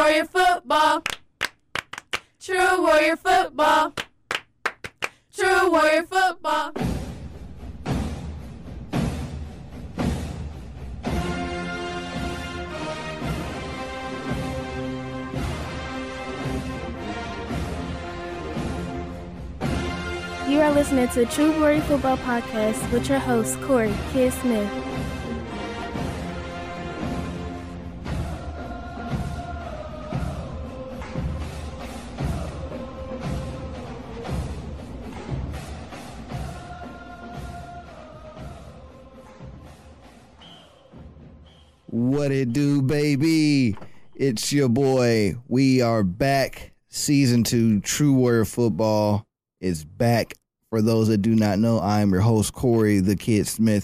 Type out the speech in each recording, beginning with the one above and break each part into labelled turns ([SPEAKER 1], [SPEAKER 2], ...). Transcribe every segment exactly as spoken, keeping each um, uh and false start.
[SPEAKER 1] Warrior Football. True Warrior Football. True Warrior Football.
[SPEAKER 2] You are listening to True Warrior Football Podcast with your host, Corey Kid Smith.
[SPEAKER 3] What it do, baby? It's your boy. We are back. Season two, True Warrior Football is back. For those that do not know, I'm your host, Corey the Kid Smith,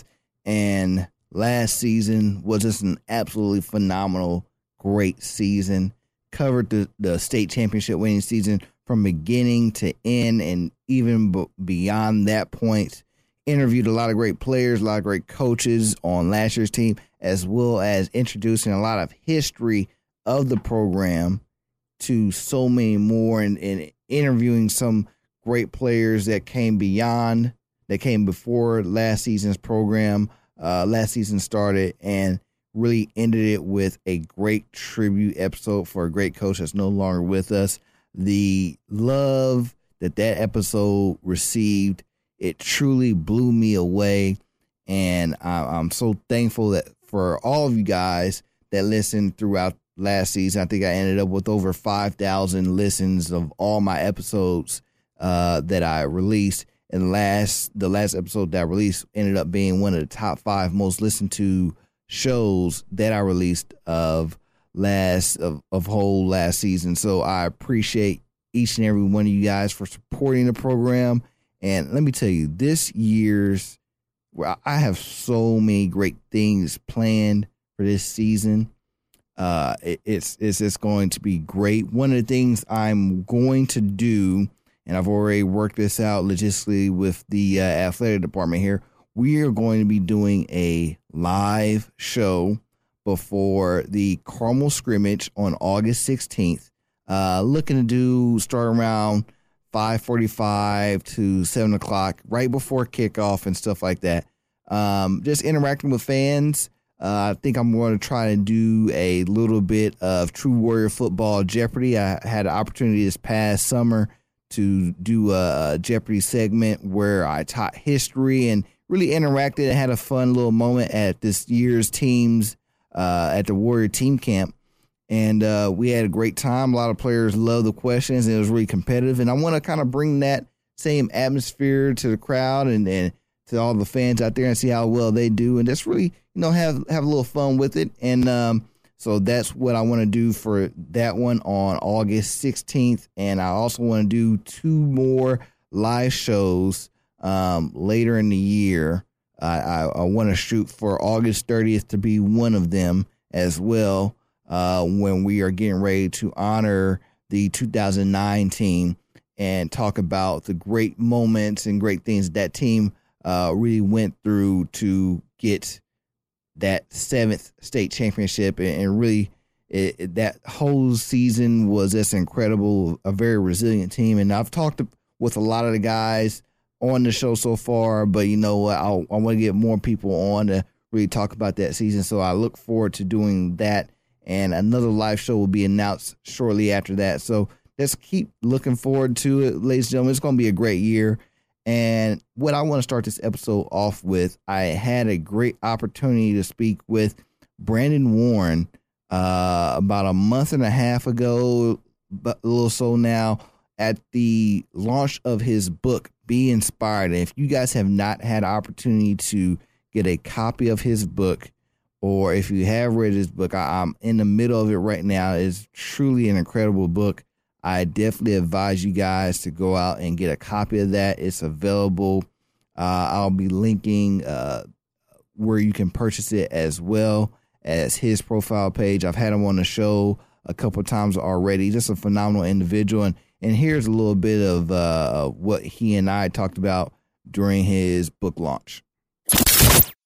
[SPEAKER 3] and last season was just an absolutely phenomenal, great season. Covered the, the state championship winning season from beginning to end, and even b- beyond that point. Interviewed a lot of great players, a lot of great coaches on last year's team, as well as introducing a lot of history of the program to so many more, and, and interviewing some great players that came beyond, that came before last season's program, uh, last season started, and really ended it with a great tribute episode for a great coach that's no longer with us. The love that that episode received, it truly blew me away, and I, I'm so thankful that for all of you guys that listened throughout last season. I think I ended up with over five thousand listens of all my episodes uh, that I released. And last, the last episode that I released ended up being one of the top five most listened to shows that I released of last of, of whole last season. So I appreciate each and every one of you guys for supporting the program. And let me tell you, this year's, well, I have so many great things planned for this season. Uh, it, it's it's just going to be great. One of the things I'm going to do, and I've already worked this out logistically with the uh, athletic department here, we are going to be doing a live show before the Carmel scrimmage on August sixteenth. Uh, looking to do start around five forty-five to seven o'clock, right before kickoff and stuff like that. Um, just interacting with fans. Uh, I think I'm going to try to do a little bit of True Warrior Football Jeopardy. I had an opportunity this past summer to do a Jeopardy segment where I taught history and really interacted and had a fun little moment at this year's teams uh, at the Warrior Team Camp. And uh, we had a great time. A lot of players loved the questions, and it was really competitive. And I want to kind of bring that same atmosphere to the crowd and, and to all the fans out there and see how well they do, and just really, you know, have have a little fun with it. And um, so that's what I want to do for that one on August sixteenth. And I also want to do two more live shows um, later in the year. I, I, I want to shoot for August thirtieth to be one of them as well. Uh, when we are getting ready to honor the two thousand nine team and talk about the great moments and great things that team uh, really went through to get that seventh state championship. And, and really, it, it, that whole season was just incredible, a very resilient team. And I've talked with a lot of the guys on the show so far, but you know what, I want to get more people on to really talk about that season. So I look forward to doing that. And another live show will be announced shortly after that. So just keep looking forward to it, ladies and gentlemen. It's going to be a great year. And what I want to start this episode off with, I had a great opportunity to speak with Brandon Warren uh, about a month and a half ago, but a little so now, at the launch of his book, Be Inspired. And if you guys have not had an opportunity to get a copy of his book, or if you have read his book, I, I'm in the middle of it right now. It's truly an incredible book. I definitely advise you guys to go out and get a copy of that. It's available. Uh, I'll be linking uh, where you can purchase it, as well as his profile page. I've had him on the show a couple of times already. Just a phenomenal individual. And, and here's a little bit of uh, what he and I talked about during his book launch.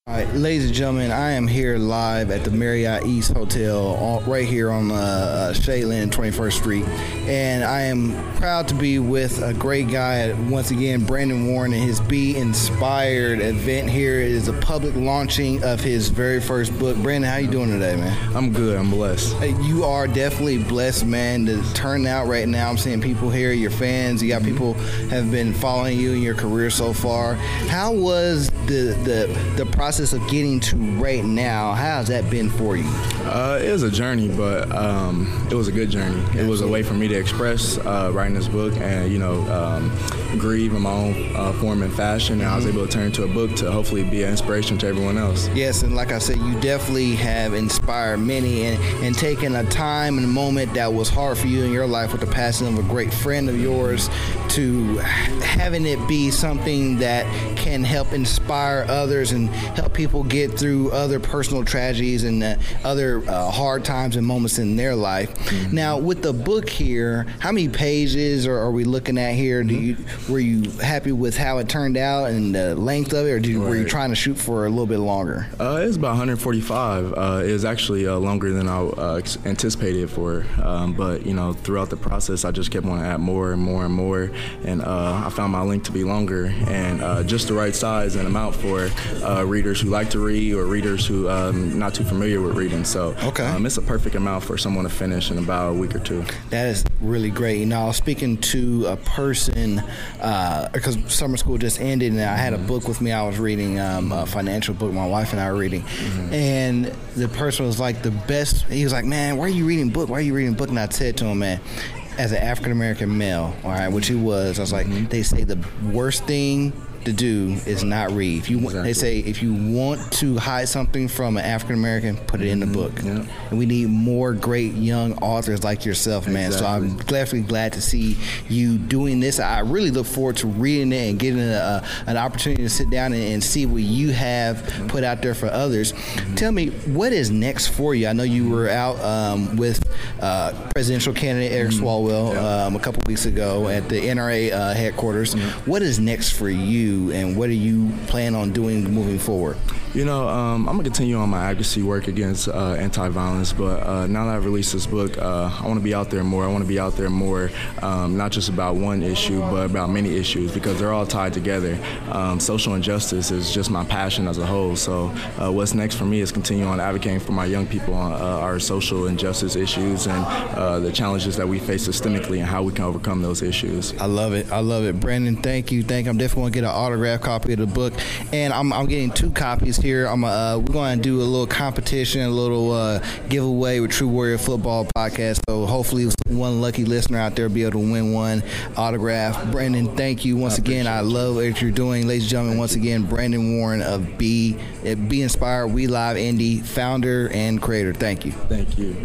[SPEAKER 3] All right, ladies and gentlemen, I am here live at the Marriott East Hotel on, right here on uh, uh, Shadeland, twenty-first Street. And I am proud to be with a great guy, once again, Brandon Warren, and his Be Inspired event here. It is a public launching of his very first book. Brandon, how you doing today, man?
[SPEAKER 4] I'm good. I'm blessed.
[SPEAKER 3] Hey, you are definitely blessed, man. The turnout right now, I'm seeing people here, your fans. You got people have been following you in your career so far. How was the the, the process of getting to right now? How has that been for you?
[SPEAKER 4] Uh, it was a journey, but um, it was a good journey. It was a way for me to express uh, writing this book and, you know, um, grieve in my own uh, form and fashion. And I was able to turn into a book to hopefully be an inspiration to everyone else.
[SPEAKER 3] Yes, and like I said, you definitely have inspired many and, and taken a time and a moment that was hard for you in your life with the passing of a great friend of yours to having it be something that can help inspire others and help people get through other personal tragedies and uh, other uh, hard times and moments in their life. Mm-hmm. Now, with the book here, how many pages are, are we looking at here? Do you were you happy with how it turned out and the length of it, or did, right. were you trying to shoot for a little bit longer?
[SPEAKER 4] Uh, it was about one forty-five. Uh, it was actually uh, longer than I uh, anticipated for, um, but you know, throughout the process, I just kept wanting to add more and more and more, and uh, I found my length to be longer and uh, just the right size and amount for uh, readers who like to read or readers who um, not too familiar with reading. So
[SPEAKER 3] okay.
[SPEAKER 4] um, it's a perfect amount for someone to finish in about a week or two.
[SPEAKER 3] That is really great. You know, I was speaking to a person because uh, summer school just ended, and I had a book with me. I was reading um, a financial book. My wife and I were reading, mm-hmm. and the person was like the best. He was like, "Man, why are you reading book? Why are you reading book?" And I said to him, "Man, as an African American male, all right, which he was, I was like, mm-hmm. they say the worst thing to do is not read. If you exactly. They say if you want to hide something from an African American, put it in the book.
[SPEAKER 4] Yeah.
[SPEAKER 3] And we need more great young authors like yourself, man. Exactly. So I'm definitely glad to see you doing this. I really look forward to reading it and getting a, an opportunity to sit down and, and see what you have put out there for others. Mm-hmm. Tell me, what is next for you? I know you were out um, with uh, presidential candidate Eric mm-hmm. Swalwell yeah. um, a couple weeks ago at the N R A uh, headquarters. Mm-hmm. What is next for you? And what are you plan on doing moving forward?
[SPEAKER 4] You know, um, I'm going to continue on my advocacy work against uh, anti-violence, but uh, now that I've released this book, uh, I want to be out there more. I want to be out there more, um, not just about one issue, but about many issues, because they're all tied together. Um, social injustice is just my passion as a whole, so uh, what's next for me is continue on advocating for my young people on uh, our social injustice issues and uh, the challenges that we face systemically and how we can overcome those issues.
[SPEAKER 3] I love it. I love it. Brandon, thank you. Thank you. I'm definitely going to get an autographed copy of the book, and I'm, I'm getting two copies here. I'm uh, we're going to do a little competition, a little uh, giveaway with True Warrior Football Podcast. So hopefully one lucky listener out there will be able to win one autograph. Brandon, thank you once I again. I love what you're doing. Ladies and gentlemen, once again, Brandon Warren of Be, Be Inspired, We Live Indy, founder and creator. Thank you.
[SPEAKER 4] Thank you.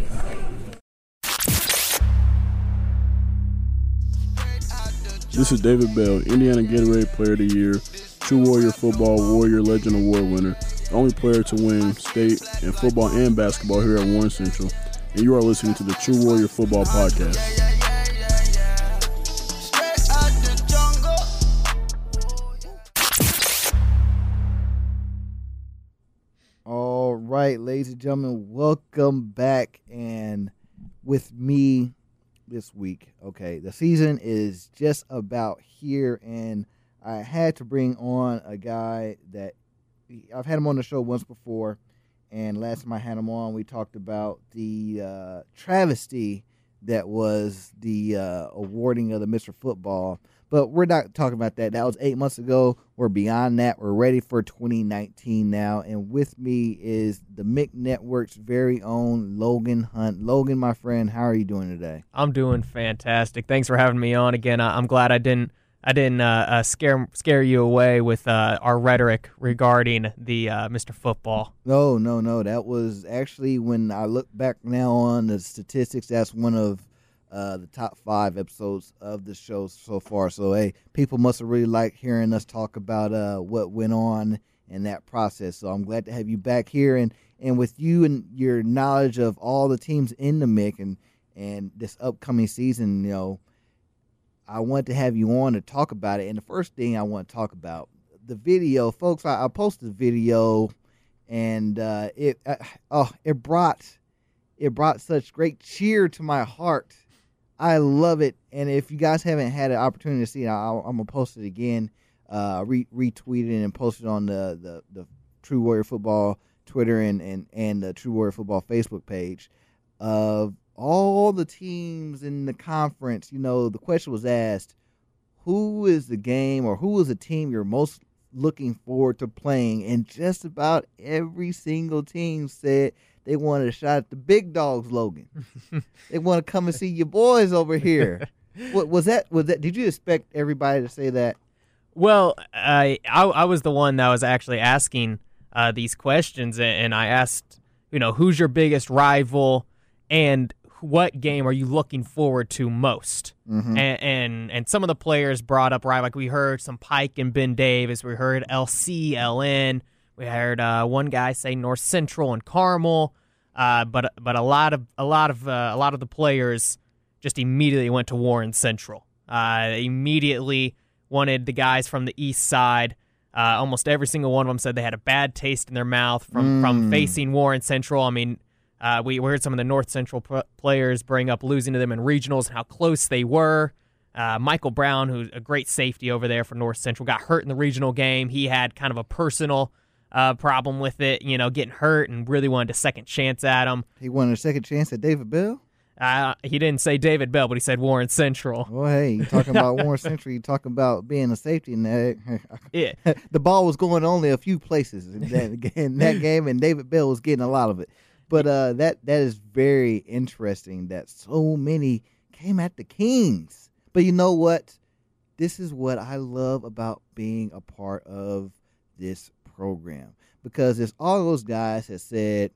[SPEAKER 5] This is David Bell, Indiana Gatorade Player of the Year, True Warrior Football Warrior Legend Award winner, the only player to win state in football and basketball here at Warren Central, and you are listening to the True Warrior Football Podcast.
[SPEAKER 3] All right, ladies and gentlemen, welcome back. And with me this week, okay, the season is just about here, and I had to bring on a guy that I've had him on the show once before, and last time I had him on, we talked about the uh, travesty that was the uh, awarding of the Mister Football. But we're not talking about that. That was eight months ago. We're beyond that. We're ready for twenty nineteen now. And with me is the M I C Network's very own Logan Hunt. Logan, my friend, how are you doing today?
[SPEAKER 6] I'm doing fantastic. Thanks for having me on again. I'm glad I didn't I didn't uh, uh, scare scare you away with uh, our rhetoric regarding the uh, Mister Football.
[SPEAKER 3] No, no, no. That was actually, when I look back now on the statistics, that's one of uh, the top five episodes of the show so far. So, hey, people must have really liked hearing us talk about uh, what went on in that process. So I'm glad to have you back here. And, and with you and your knowledge of all the teams in the M I C and, and this upcoming season, you know, I want to have you on to talk about it. And the first thing I want to talk about, the video. Folks, I, I posted a video and uh, it uh, oh it brought it brought such great cheer to my heart. I love it, and if you guys haven't had an opportunity to see it, I'll, I'm gonna post it again, uh, re- retweet it and post it on the, the, the True Warrior Football Twitter and, and, and the True Warrior Football Facebook page. Of all the teams in the conference, you know, the question was asked, who is the game or who is the team you're most looking forward to playing? And just about every single team said they wanted a shot at the big dogs, Logan. They want to come and see your boys over here. What was that? Was that? Did you expect everybody to say that?
[SPEAKER 6] Well, I I, I was the one that was actually asking uh, these questions, and I asked, you know, who's your biggest rival, and what game are you looking forward to most? Mm-hmm. And, and and some of the players brought up, right, like we heard some Pike and Ben Davis. We heard L C, L N. We heard uh, one guy say North Central and Carmel. Uh, but but a lot of a lot of uh, a lot of the players just immediately went to Warren Central. Uh, they immediately wanted the guys from the east side. Uh, almost every single one of them said they had a bad taste in their mouth from, mm. from facing Warren Central. I mean, uh, we, we heard some of the North Central p- players bring up losing to them in regionals and how close they were. Uh, Michael Brown, who's a great safety over there for North Central, got hurt in the regional game. He had kind of a personal uh, problem with it, you know, getting hurt and really wanted a second chance at him.
[SPEAKER 3] He wanted a second chance at David Bell?
[SPEAKER 6] Uh, he didn't say David Bell, but he said Warren Central.
[SPEAKER 3] Well, hey, you talking about Warren Central, you talking about being a safety in that.
[SPEAKER 6] Yeah.
[SPEAKER 3] The ball was going only a few places in that, in that game, and David Bell was getting a lot of it. But uh, that that is very interesting that so many came at the Kings. But you know what? This is what I love about being a part of this program, because it's all those guys that said,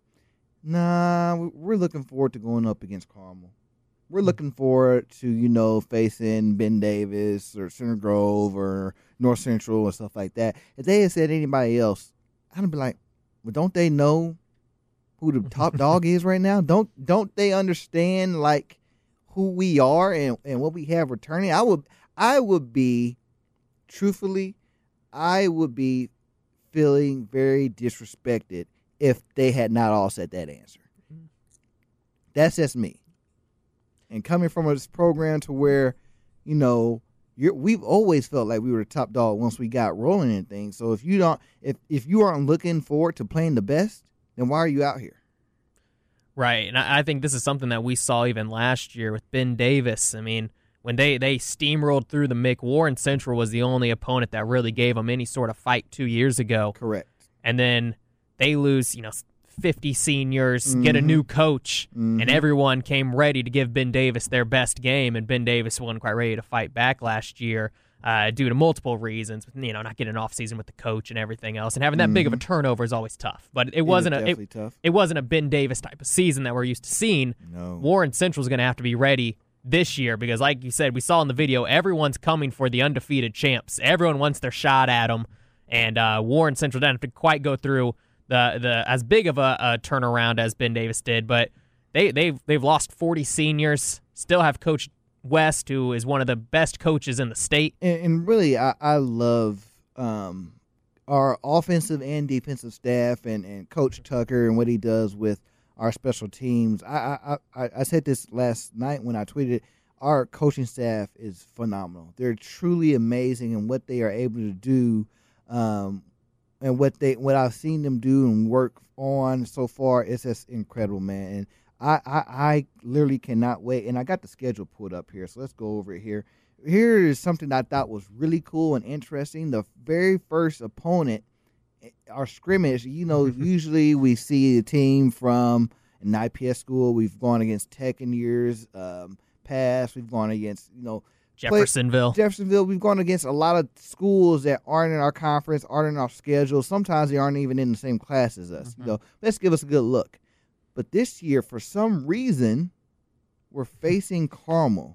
[SPEAKER 3] nah, we're looking forward to going up against Carmel. We're looking forward to, you know, facing Ben Davis or Center Grove or North Central or stuff like that. If they had said anybody else, I'd be like, well, don't they know who the top dog is right now? Don't don't they understand, like, who we are and, and what we have returning? I would I would be, truthfully, I would be feeling very disrespected if they had not all said that answer. That's just me. And coming from this program to where, you know, you're, we've always felt like we were the top dog once we got rolling and things. So if you don't, if if you aren't looking forward to playing the best, then why are you out here?
[SPEAKER 6] Right, and I, I think this is something that we saw even last year with Ben Davis. I mean, when they, they steamrolled through the M I C, Warren Central was the only opponent that really gave them any sort of fight two years ago.
[SPEAKER 3] Correct.
[SPEAKER 6] And then they lose, you know, fifty seniors, mm-hmm. get a new coach,
[SPEAKER 3] mm-hmm.
[SPEAKER 6] and everyone came ready to give Ben Davis their best game, and Ben Davis wasn't quite ready to fight back last year uh, due to multiple reasons, you know, not getting an off season with the coach and everything else, and having that mm-hmm. big of a turnover is always tough. But it, it wasn't a it,
[SPEAKER 3] tough.
[SPEAKER 6] it wasn't a Ben Davis type of season that we're used to seeing.
[SPEAKER 3] No.
[SPEAKER 6] Warren Central's going to have to be ready this year because, like you said, we saw in the video, everyone's coming for the undefeated champs. Everyone wants their shot at them, and uh, Warren Central doesn't have to quite go through the the as big of a, a turnaround as Ben Davis did, but they they've they've lost forty seniors. Still have Coach West, who is one of the best coaches in the state.
[SPEAKER 3] And, and really, I, I love um, our offensive and defensive staff, and, and Coach Tucker and what he does with our special teams. I I, I I said this last night when I tweeted. Our coaching staff is phenomenal. They're truly amazing in what they are able to do. Um, And what they, what I've seen them do and work on so far is just incredible, man. And I, I, I literally cannot wait. And I got the schedule pulled up here, so let's go over it here. Here is something I thought was really cool and interesting. The very first opponent, our scrimmage, you know, usually we see a team from an I P S school. We've gone against Tech in years um, past. We've gone against, you know,
[SPEAKER 6] Jeffersonville.
[SPEAKER 3] Play, Jeffersonville, we've gone against a lot of schools that aren't in our conference, aren't in our schedule. Sometimes they aren't even in the same class as us. Mm-hmm. You know, let's give us a good look. But this year, for some reason, we're facing Carmel.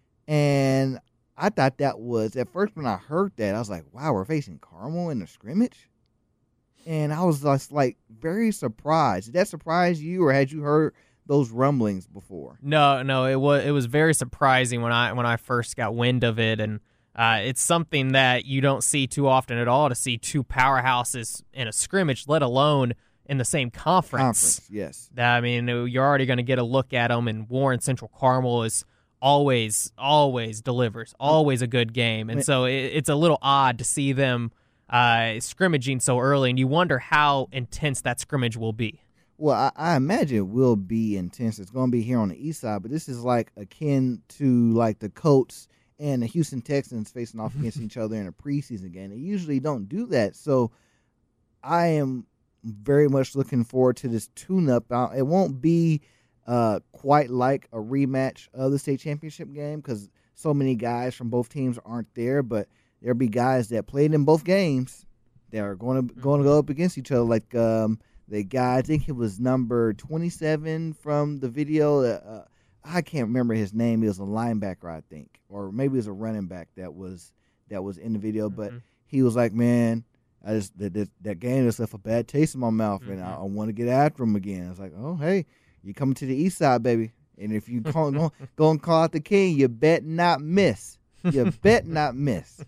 [SPEAKER 3] And I thought that was, at first when I heard that, I was like, wow, we're facing Carmel in the scrimmage? And I was just like very surprised. Did that surprise you, or had you heard those rumblings before?
[SPEAKER 6] No, no, it was it was very surprising when I when I first got wind of it, and uh, it's something that you don't see too often at all, to see two powerhouses in a scrimmage, let alone in the same conference.
[SPEAKER 3] Conference, yes.
[SPEAKER 6] I mean, you're already going to get a look at them, and Warren Central Carmel is always, always delivers, always a good game. And so it, it's a little odd to see them uh, scrimmaging so early, and you wonder how intense that scrimmage will be.
[SPEAKER 3] Well, I, I imagine it will be intense. It's going to be here on the east side, but this is like akin to like the Colts and the Houston Texans facing off against each other in a preseason game. They usually don't do that. So I am very much looking forward to this tune-up. It won't be uh, quite like a rematch of the state championship game because so many guys from both teams aren't there, but there'll be guys that played in both games that are going to going to go up against each other. Like um, the guy, I think it was number twenty-seven from the video. Uh, I can't remember his name. He was a linebacker, I think, or maybe it was a running back that was that was in the video. But
[SPEAKER 6] Mm-hmm.
[SPEAKER 3] he was like, "Man, I just that that, that game just left a bad taste in my mouth,
[SPEAKER 6] Mm-hmm.
[SPEAKER 3] and I, I want to get after him again." I was like, "Oh, hey, you coming to the east side, baby? And if you call, go, go and call out the king, you bet not miss. You bet not miss."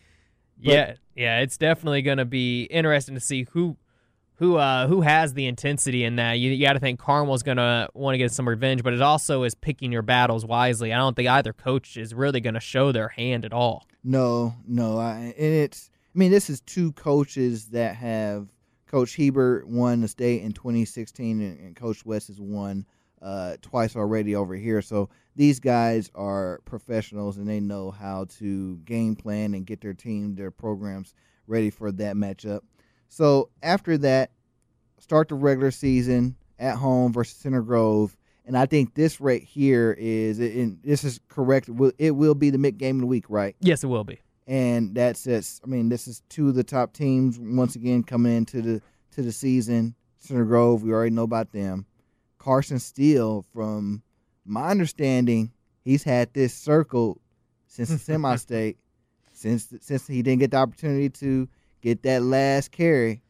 [SPEAKER 3] But,
[SPEAKER 6] yeah, yeah, it's definitely going to be interesting to see who who uh, who has the intensity in that. You, you got to think Carmel's going to want to get some revenge, but it also is picking your battles wisely. I don't think either coach is really going to show their hand at all.
[SPEAKER 3] No, no, I, and it's. I mean, this is two coaches that have. Coach Hebert won the state in twenty sixteen, and, and Coach West has won uh, twice already over here. So these guys are professionals, and they know how to game plan and get their team, their programs ready for that matchup. So after that, start the regular season at home versus Center Grove. And I think this right here is, and this is correct, it will be the mid game of the week, right?
[SPEAKER 6] Yes, it will be.
[SPEAKER 3] And that's it. I mean, this is two of the top teams once again coming into the to the season. Center Grove, we already know about them. Carson Steele, from my understanding, he's had this circled since the semi-state, since since he didn't get the opportunity to get that last carry,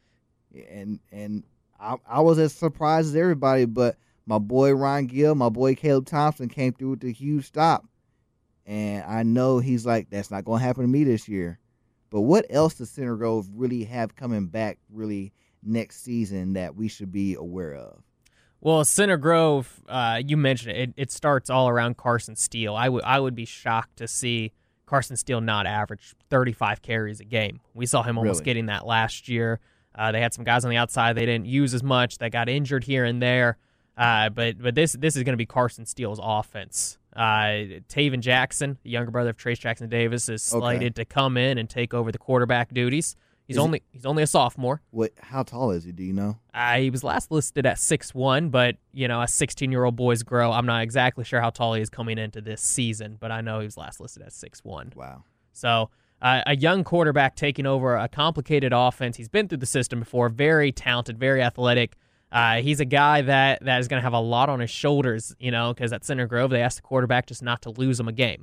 [SPEAKER 3] and and I, I was as surprised as everybody. But my boy Ryan Gill, my boy Caleb Thompson came through with a huge stop. And I know he's like, that's not going to happen to me this year. But what else does Center Grove really have coming back really next season that we should be aware of?
[SPEAKER 6] Well, Center Grove, uh, you mentioned it, it. It starts all around Carson Steele. I would I would be shocked to see Carson Steele not average thirty-five carries a game. We saw him almost
[SPEAKER 3] Really?
[SPEAKER 6] getting that last year. Uh, they had some guys on the outside they didn't use as much. They got injured here and there. Uh, but but this this is going to be Carson Steele's offense. Uh, Taven Jackson, the younger brother of Trace Jackson Davis, is slated
[SPEAKER 3] Okay.
[SPEAKER 6] to come in and take over the quarterback duties. He's
[SPEAKER 3] Is
[SPEAKER 6] only he's only a sophomore.
[SPEAKER 3] What? How tall is he? Do you know?
[SPEAKER 6] Uh, he was last listed at six one, but, you know, as sixteen-year-old boys grow, I'm not exactly sure how tall he is coming into this season, but I know he was last listed at six one.
[SPEAKER 3] Wow.
[SPEAKER 6] So uh, a young quarterback taking over a complicated offense. He's been through the system before, very talented, very athletic. Uh, he's a guy that, that is going to have a lot on his shoulders, you know, because at Center Grove, they asked the quarterback just not to lose him a game.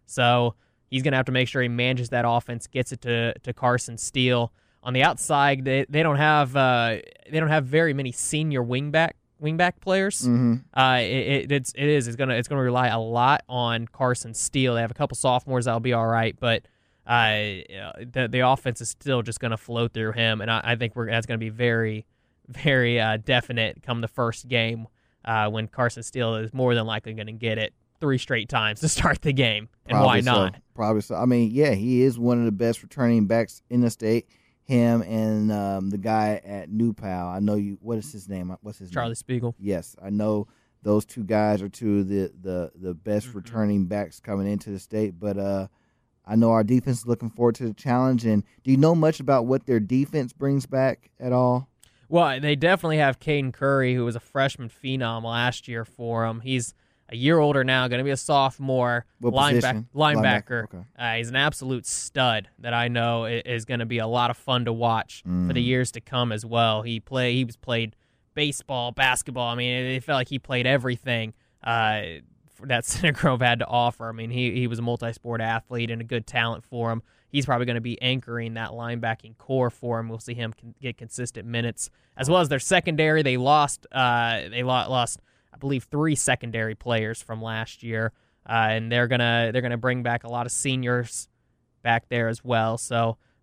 [SPEAKER 6] So he's going to have to make sure he manages that offense, gets it to, to Carson Steele. On the outside, they, they don't have uh, they don't have very many senior wingback wingback players.
[SPEAKER 3] Mm-hmm.
[SPEAKER 6] Uh, it, it it's it is it's gonna it's gonna rely a lot on Carson Steele. They have a couple sophomores that'll be all right, but uh, the the offense is still just gonna flow through him, and I, I think we're that's gonna be very very uh, definite come the first game uh, when Carson Steele is more than likely going to get it three straight times to start the game, and
[SPEAKER 3] Probably
[SPEAKER 6] why
[SPEAKER 3] so.
[SPEAKER 6] not?
[SPEAKER 3] Probably so. I mean, yeah, he is one of the best returning backs in the state. Him and um, the guy at New Pal. I know you. What is his name? What's his
[SPEAKER 6] Charlie
[SPEAKER 3] name?
[SPEAKER 6] Spiegel.
[SPEAKER 3] Yes, I know those two guys are two of the the, the best
[SPEAKER 6] Mm-hmm.
[SPEAKER 3] returning backs coming into the state. But uh, I know our defense is looking forward to the challenge. And do you know much about what their defense brings back at all?
[SPEAKER 6] Well, they definitely have Caden Curry, who was a freshman phenom last year for them. He's a year older now, going to be a sophomore.
[SPEAKER 3] What
[SPEAKER 6] lineback-
[SPEAKER 3] position?
[SPEAKER 6] Linebacker.
[SPEAKER 3] Linebacker, okay.
[SPEAKER 6] Uh, he's an absolute stud that I know i- is going to be a lot of fun to watch for the
[SPEAKER 3] Mm.
[SPEAKER 6] years to come as well. He play he was played baseball, basketball. I mean, it, it felt like he played everything uh, that Center Grove had to offer. I mean, he he was a multi-sport athlete and a good talent for him. He's probably going to be anchoring that linebacking core for him. We'll see him con- get consistent minutes, as well as their secondary. They lost, uh, they lo- lost, I believe, three secondary players from last year, uh, and they're gonna they're gonna bring back a lot of seniors back there as well. So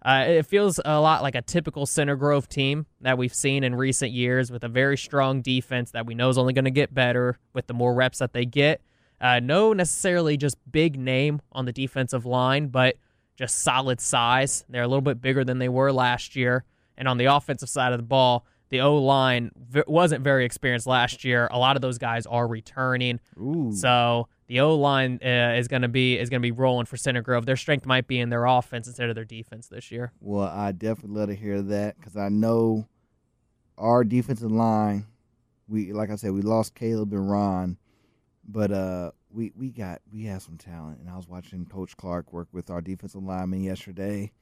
[SPEAKER 6] Uh, it feels a lot like a typical Center Grove team that we've seen in recent years, with a very strong defense that we know is only going to get better with the more reps that they get. Uh, no necessarily just big name on the defensive line, but just solid size. They're a little bit bigger than they were last year. And on the offensive side of the ball, the O-line v- wasn't very experienced last year. A lot of those guys are returning.
[SPEAKER 3] Ooh.
[SPEAKER 6] So the O-line uh, is going to be is going to be rolling for Center Grove. Their strength might be in their offense instead of their defense this year.
[SPEAKER 3] Well, I definitely love to hear that because I know our defensive line, we like I said, we lost Caleb and Ron, but uh, we we got we have some talent. And I was watching Coach Clark work with our defensive lineman yesterday.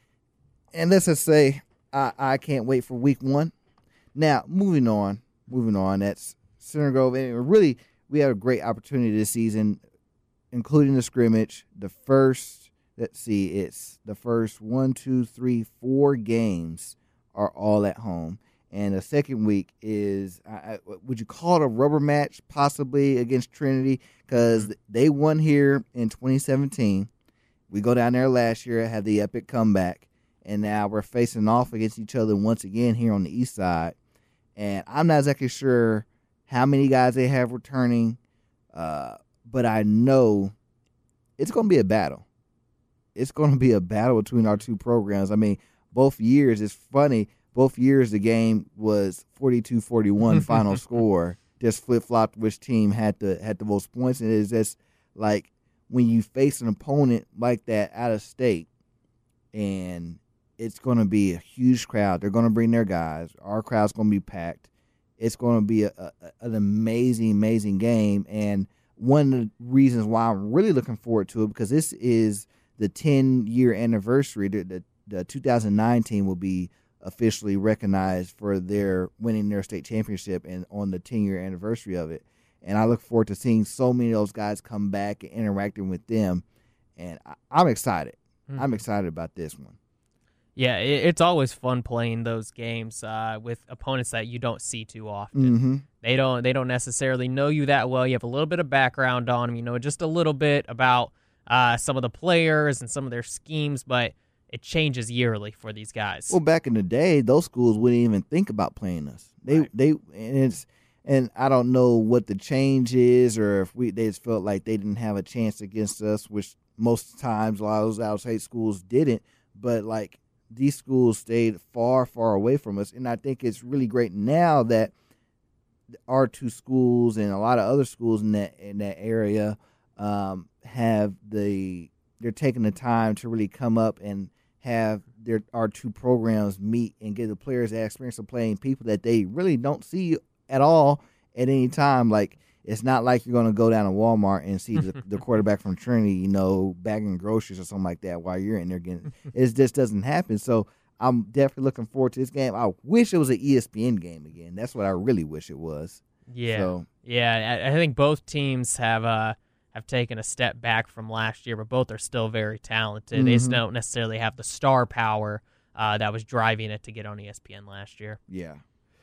[SPEAKER 3] And let's just say I, I can't wait for week one. Now, moving on, moving on, that's Center Grove. And really, we had a great opportunity this season, including the scrimmage. The first, let's see, it's the first one, two, three, four games are all at home. And the second week is, I, would you call it a rubber match, possibly, against Trinity? Because they won here in twenty seventeen. We go down there last year, had the epic comeback. And now we're facing off against each other once again here on the east side. And I'm not exactly sure how many guys they have returning, uh, but I know it's going to be a battle. It's going to be a battle between our two programs. I mean, both years, it's funny, both years the game was forty-two forty-one final score, just flip-flopped which team had the, had the most points. And it's just like when you face an opponent like that out of state, and it's going to be a huge crowd. They're going to bring their guys. Our crowd's going to be packed. It's going to be a, a, an amazing, amazing game. And one of the reasons why I'm really looking forward to it, because this is the ten-year anniversary. The, the, the two thousand nine team will be officially recognized for their winning their state championship and on the ten-year anniversary of it. And I look forward to seeing so many of those guys come back and interacting with them. And I, I'm excited. Mm-hmm. I'm excited about this one.
[SPEAKER 6] Yeah, it, it's always fun playing those games uh, with opponents that you don't see too often.
[SPEAKER 3] Mm-hmm.
[SPEAKER 6] They don't they don't necessarily know you that well. You have a little bit of background on them, you know, just a little bit about uh, some of the players and some of their schemes, but it changes yearly for these guys.
[SPEAKER 3] Well, back in the day, those schools wouldn't even think about playing us. They
[SPEAKER 6] right.
[SPEAKER 3] they and it's and I don't know what the change is, or if we they just felt like they didn't have a chance against us, which most times a lot of those outside schools didn't. But like, these schools stayed far, far away from us. And I think it's really great now that our two schools and a lot of other schools in that in that area um, have the they're taking the time to really come up and have their our two programs meet and give the players that experience of playing people that they really don't see at all at any time. Like, it's not like you're going to go down to Walmart and see the, the quarterback from Trinity, you know, bagging groceries or something like that while you're in there getting – it just doesn't happen. So I'm definitely looking forward to this game. I wish it was an E S P N game again. That's what I really wish it was.
[SPEAKER 6] Yeah.
[SPEAKER 3] So,
[SPEAKER 6] yeah, I, I think both teams have uh, have taken a step back from last year, but both are still very talented. Mm-hmm. They just don't necessarily have the star power uh, that was driving it to get on E S P N last year.
[SPEAKER 3] Yeah.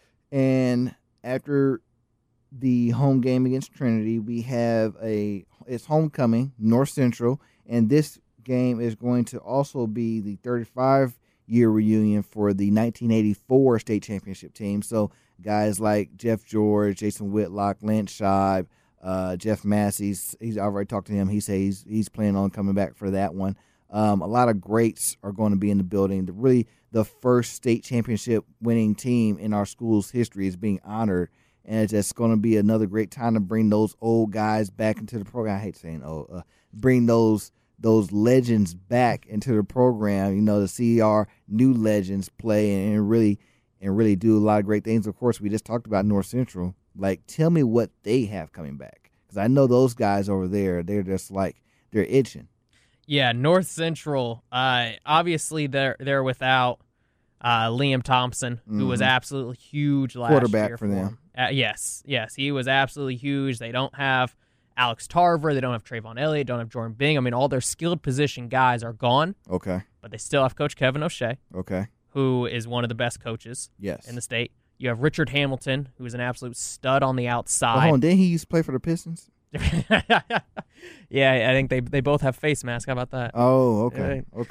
[SPEAKER 3] And after – the home game against Trinity, we have a it's homecoming, North Central, and this game is going to also be the thirty-five year reunion for the nineteen eighty-four state championship team. So guys like Jeff George, Jason Whitlock, Lance Scheib, uh, Jeff Massey's, he's already talked to him. He says he's, he's planning on coming back for that one. Um, a lot of greats are going to be in the building. The, really, the first state championship winning team in our school's history is being honored. And it's just going to be another great time to bring those old guys back into the program. I hate saying old. Uh, bring those those legends back into the program, you know, to see our new legends play and, and really and really do a lot of great things. Of course, we just talked about North Central. Like, tell me what they have coming back. Because I know those guys over there, they're just like, they're itching.
[SPEAKER 6] Yeah, North Central, uh, obviously they're, they're without uh, Liam Thompson, who mm-hmm. was absolutely huge last
[SPEAKER 3] Quarterback
[SPEAKER 6] year
[SPEAKER 3] for them.
[SPEAKER 6] them. Uh, yes, yes, he was absolutely huge. They don't have Alex Tarver. They don't have Trayvon Elliott. Don't have Jordan Bing. I mean, all their skilled position guys are gone.
[SPEAKER 3] Okay.
[SPEAKER 6] But they still have Coach Kevin O'Shea.
[SPEAKER 3] Okay.
[SPEAKER 6] Who is one of the best coaches
[SPEAKER 3] yes.
[SPEAKER 6] in the state. You have Richard Hamilton, who is an absolute stud on the outside.
[SPEAKER 3] Well, hold on, didn't he used to play for the Pistons?
[SPEAKER 6] Yeah, I think they they both have face masks. How about that?
[SPEAKER 3] Oh, okay.
[SPEAKER 6] Uh,
[SPEAKER 3] okay.
[SPEAKER 6] You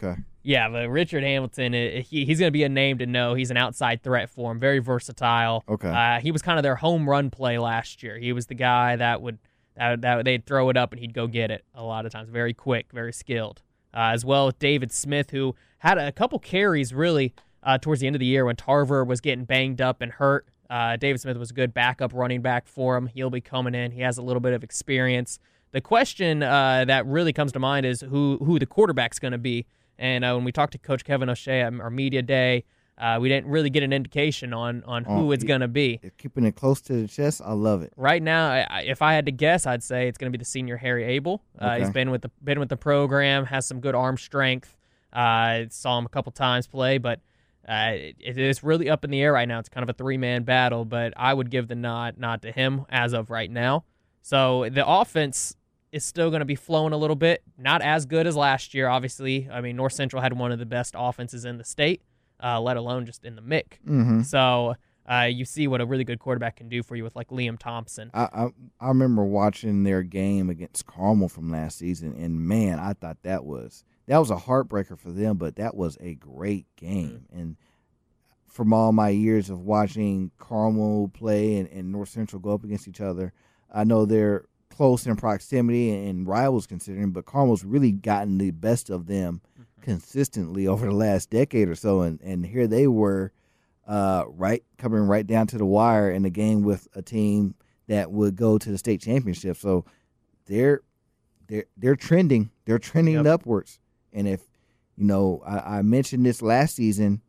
[SPEAKER 6] Yeah, but Richard Hamilton, uh, he, he's going to be a name to know. He's an outside threat for him, very versatile.
[SPEAKER 3] Okay.
[SPEAKER 6] Uh, he was kind of their home run play last year. He was the guy that would that, that they'd throw it up and he'd go get it a lot of times. Very quick, very skilled. Uh, as well as David Smith, who had a couple carries really uh, towards the end of the year when Tarver was getting banged up and hurt. Uh, David Smith was a good backup running back for him. He'll be coming in. He has a little bit of experience. The question uh, that really comes to mind is who who the quarterback's going to be. And uh, when we talked to Coach Kevin O'Shea at our media day, uh, we didn't really get an indication on on who
[SPEAKER 3] Oh,
[SPEAKER 6] it's going to be.
[SPEAKER 3] Keeping it close to the chest, I love it.
[SPEAKER 6] Right now, I, I- if I had to guess, I'd say it's going to be the senior Harry Abel. Uh,
[SPEAKER 3] Okay.
[SPEAKER 6] He's been with the been with the program, has some good arm strength. Uh, saw him a couple times play, but uh, it, it is really up in the air right now. It's kind of a three man battle, but I would give the nod nod to him as of right now. So the offense is still going to be flowing a little bit. Not as good as last year, obviously. I mean, North Central had one of the best offenses in the state, uh, let alone just in the M I C.
[SPEAKER 3] Mm-hmm.
[SPEAKER 6] So uh, you see what a really good quarterback can do for you with like Liam Thompson.
[SPEAKER 3] I, I I remember watching their game against Carmel from last season, and man, I thought that was that was a heartbreaker for them, but that was a great game.
[SPEAKER 6] Mm-hmm.
[SPEAKER 3] And from all my years of watching Carmel play and, and North Central go up against each other, I know they're close in proximity and rivals considering, but Carmel's really gotten the best of them
[SPEAKER 6] Mm-hmm.
[SPEAKER 3] consistently over the last decade or so, and, and here they were uh, right coming right down to the wire in a game with a team that would go to the state championship. So they're they're they're trending, they're trending
[SPEAKER 6] Yep.
[SPEAKER 3] upwards. And if you know, I, I mentioned this last season,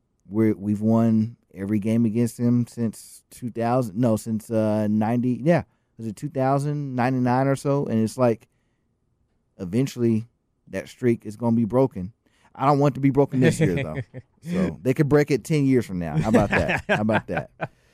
[SPEAKER 3] we we've won every game against them since two thousand. No, since uh, ninety. Yeah, was it two thousand ninety-nine or so? And it's like eventually that streak is going to be broken. I don't want it to be broken this year though. So they could break it ten years from now. How about that? How about that?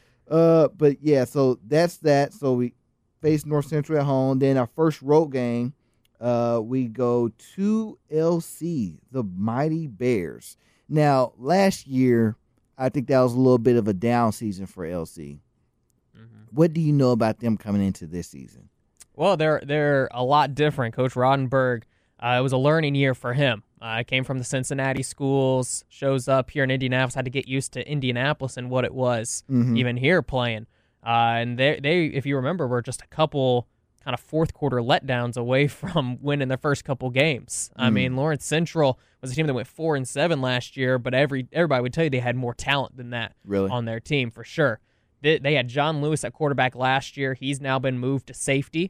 [SPEAKER 3] Uh, but yeah, so that's that. So we face North Central at home. Then our first road game, uh, we go to L C, the Mighty Bears. Now, last year, I think that was a little bit of a down season for L C.
[SPEAKER 6] Mm-hmm.
[SPEAKER 3] What do you know about them coming into this season?
[SPEAKER 6] Well, they're they're a lot different. Coach Rodenberg, uh, it was a learning year for him. Uh, came from the Cincinnati schools, shows up here in Indianapolis, had to get used to Indianapolis and what it was,
[SPEAKER 3] Mhm.
[SPEAKER 6] even here playing. Uh, and they, they, if you remember, were just a couple kind of fourth quarter letdowns away from winning their first couple games. I
[SPEAKER 3] Mm.
[SPEAKER 6] mean, Lawrence Central was a team that went four and seven last year, but every everybody would tell you they had more talent than that
[SPEAKER 3] Really?
[SPEAKER 6] on their team for sure. They, they had John Lewis at quarterback last year. He's now been moved to safety,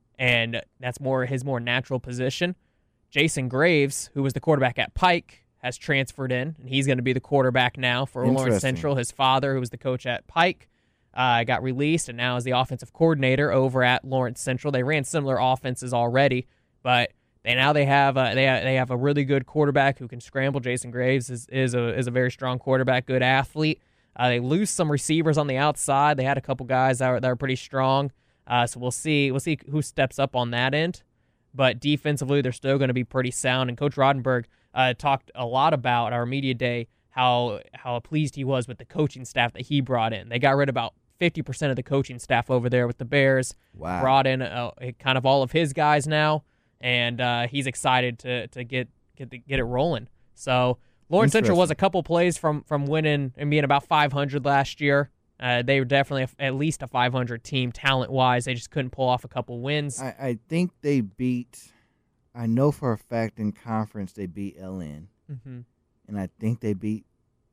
[SPEAKER 6] and that's more his more natural position. Jason Graves, who was the quarterback at Pike, has transferred in, and he's going to be the quarterback now for Lawrence
[SPEAKER 3] Interesting.
[SPEAKER 6] Central. His father, who was the coach at Pike, uh, got released and now is the offensive coordinator over at Lawrence Central. They ran similar offenses already, but they now they have a, they have, they have a really good quarterback who can scramble. Jason Graves is is a is a very strong quarterback, good athlete. Uh, they lose some receivers on the outside. They had a couple guys that were, that were pretty strong. Uh, so we'll see we'll see who steps up on that end. But defensively, they're still going to be pretty sound. And Coach Rodenberg uh, talked a lot about our media day how how pleased he was with the coaching staff that he brought in. They got rid of about fifty percent of the coaching staff over there with the Bears.
[SPEAKER 3] Wow.
[SPEAKER 6] Brought in uh, kind of all of his guys now, and uh, he's excited to to get get the, get it rolling. So Lawrence Central was a couple plays from from winning and being about five hundred last year. Uh, they were definitely a, at least a five hundred team talent-wise. They just couldn't pull off a couple wins.
[SPEAKER 3] I, I think they beat, I know for a fact in conference they beat L N.
[SPEAKER 6] Mm-hmm.
[SPEAKER 3] And I think they beat,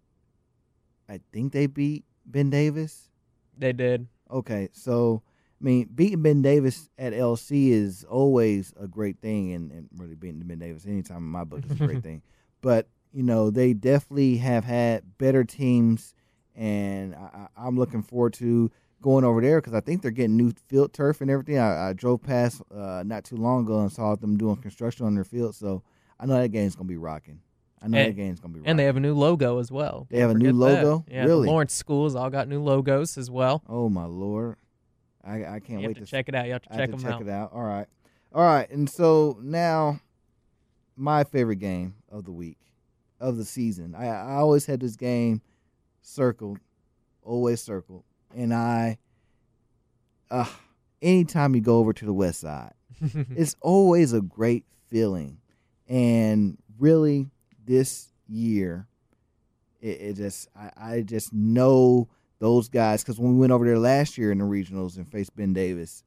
[SPEAKER 3] I think they beat Ben Davis.
[SPEAKER 6] They did.
[SPEAKER 3] Okay, so, I mean, beating Ben Davis at L C is always a great thing, and, and really beating Ben Davis anytime in my book is a great thing. But, you know, they definitely have had better teams, and I, I- I'm looking forward to going over there because I think they're getting new field turf and everything. I, I drove past uh, not too long ago and saw them doing construction on their field, so I know that game's going to be rocking. I know
[SPEAKER 6] And-
[SPEAKER 3] that game's going to be rocking.
[SPEAKER 6] And they have a new logo as well.
[SPEAKER 3] They have a
[SPEAKER 6] Don't
[SPEAKER 3] new
[SPEAKER 6] forget that.
[SPEAKER 3] logo?
[SPEAKER 6] Yeah,
[SPEAKER 3] Really?
[SPEAKER 6] the Lawrence schools all got new logos as well.
[SPEAKER 3] Oh, my Lord. I, I can't
[SPEAKER 6] You
[SPEAKER 3] wait
[SPEAKER 6] have
[SPEAKER 3] to
[SPEAKER 6] to check it out. You have to
[SPEAKER 3] I
[SPEAKER 6] check
[SPEAKER 3] have
[SPEAKER 6] them
[SPEAKER 3] to check
[SPEAKER 6] out.
[SPEAKER 3] it out. All right. All right. And so now my favorite game of the week, of the season. I, I always had this game circled, always circled. And I, uh, anytime you go over to the West Side, it's always a great feeling. And really, this year, it, it just I, I just know those guys, because when we went over there last year in the regionals and faced Ben Davis,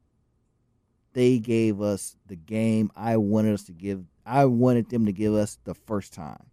[SPEAKER 3] they gave us the game I wanted us to give. I wanted them to give us the first time.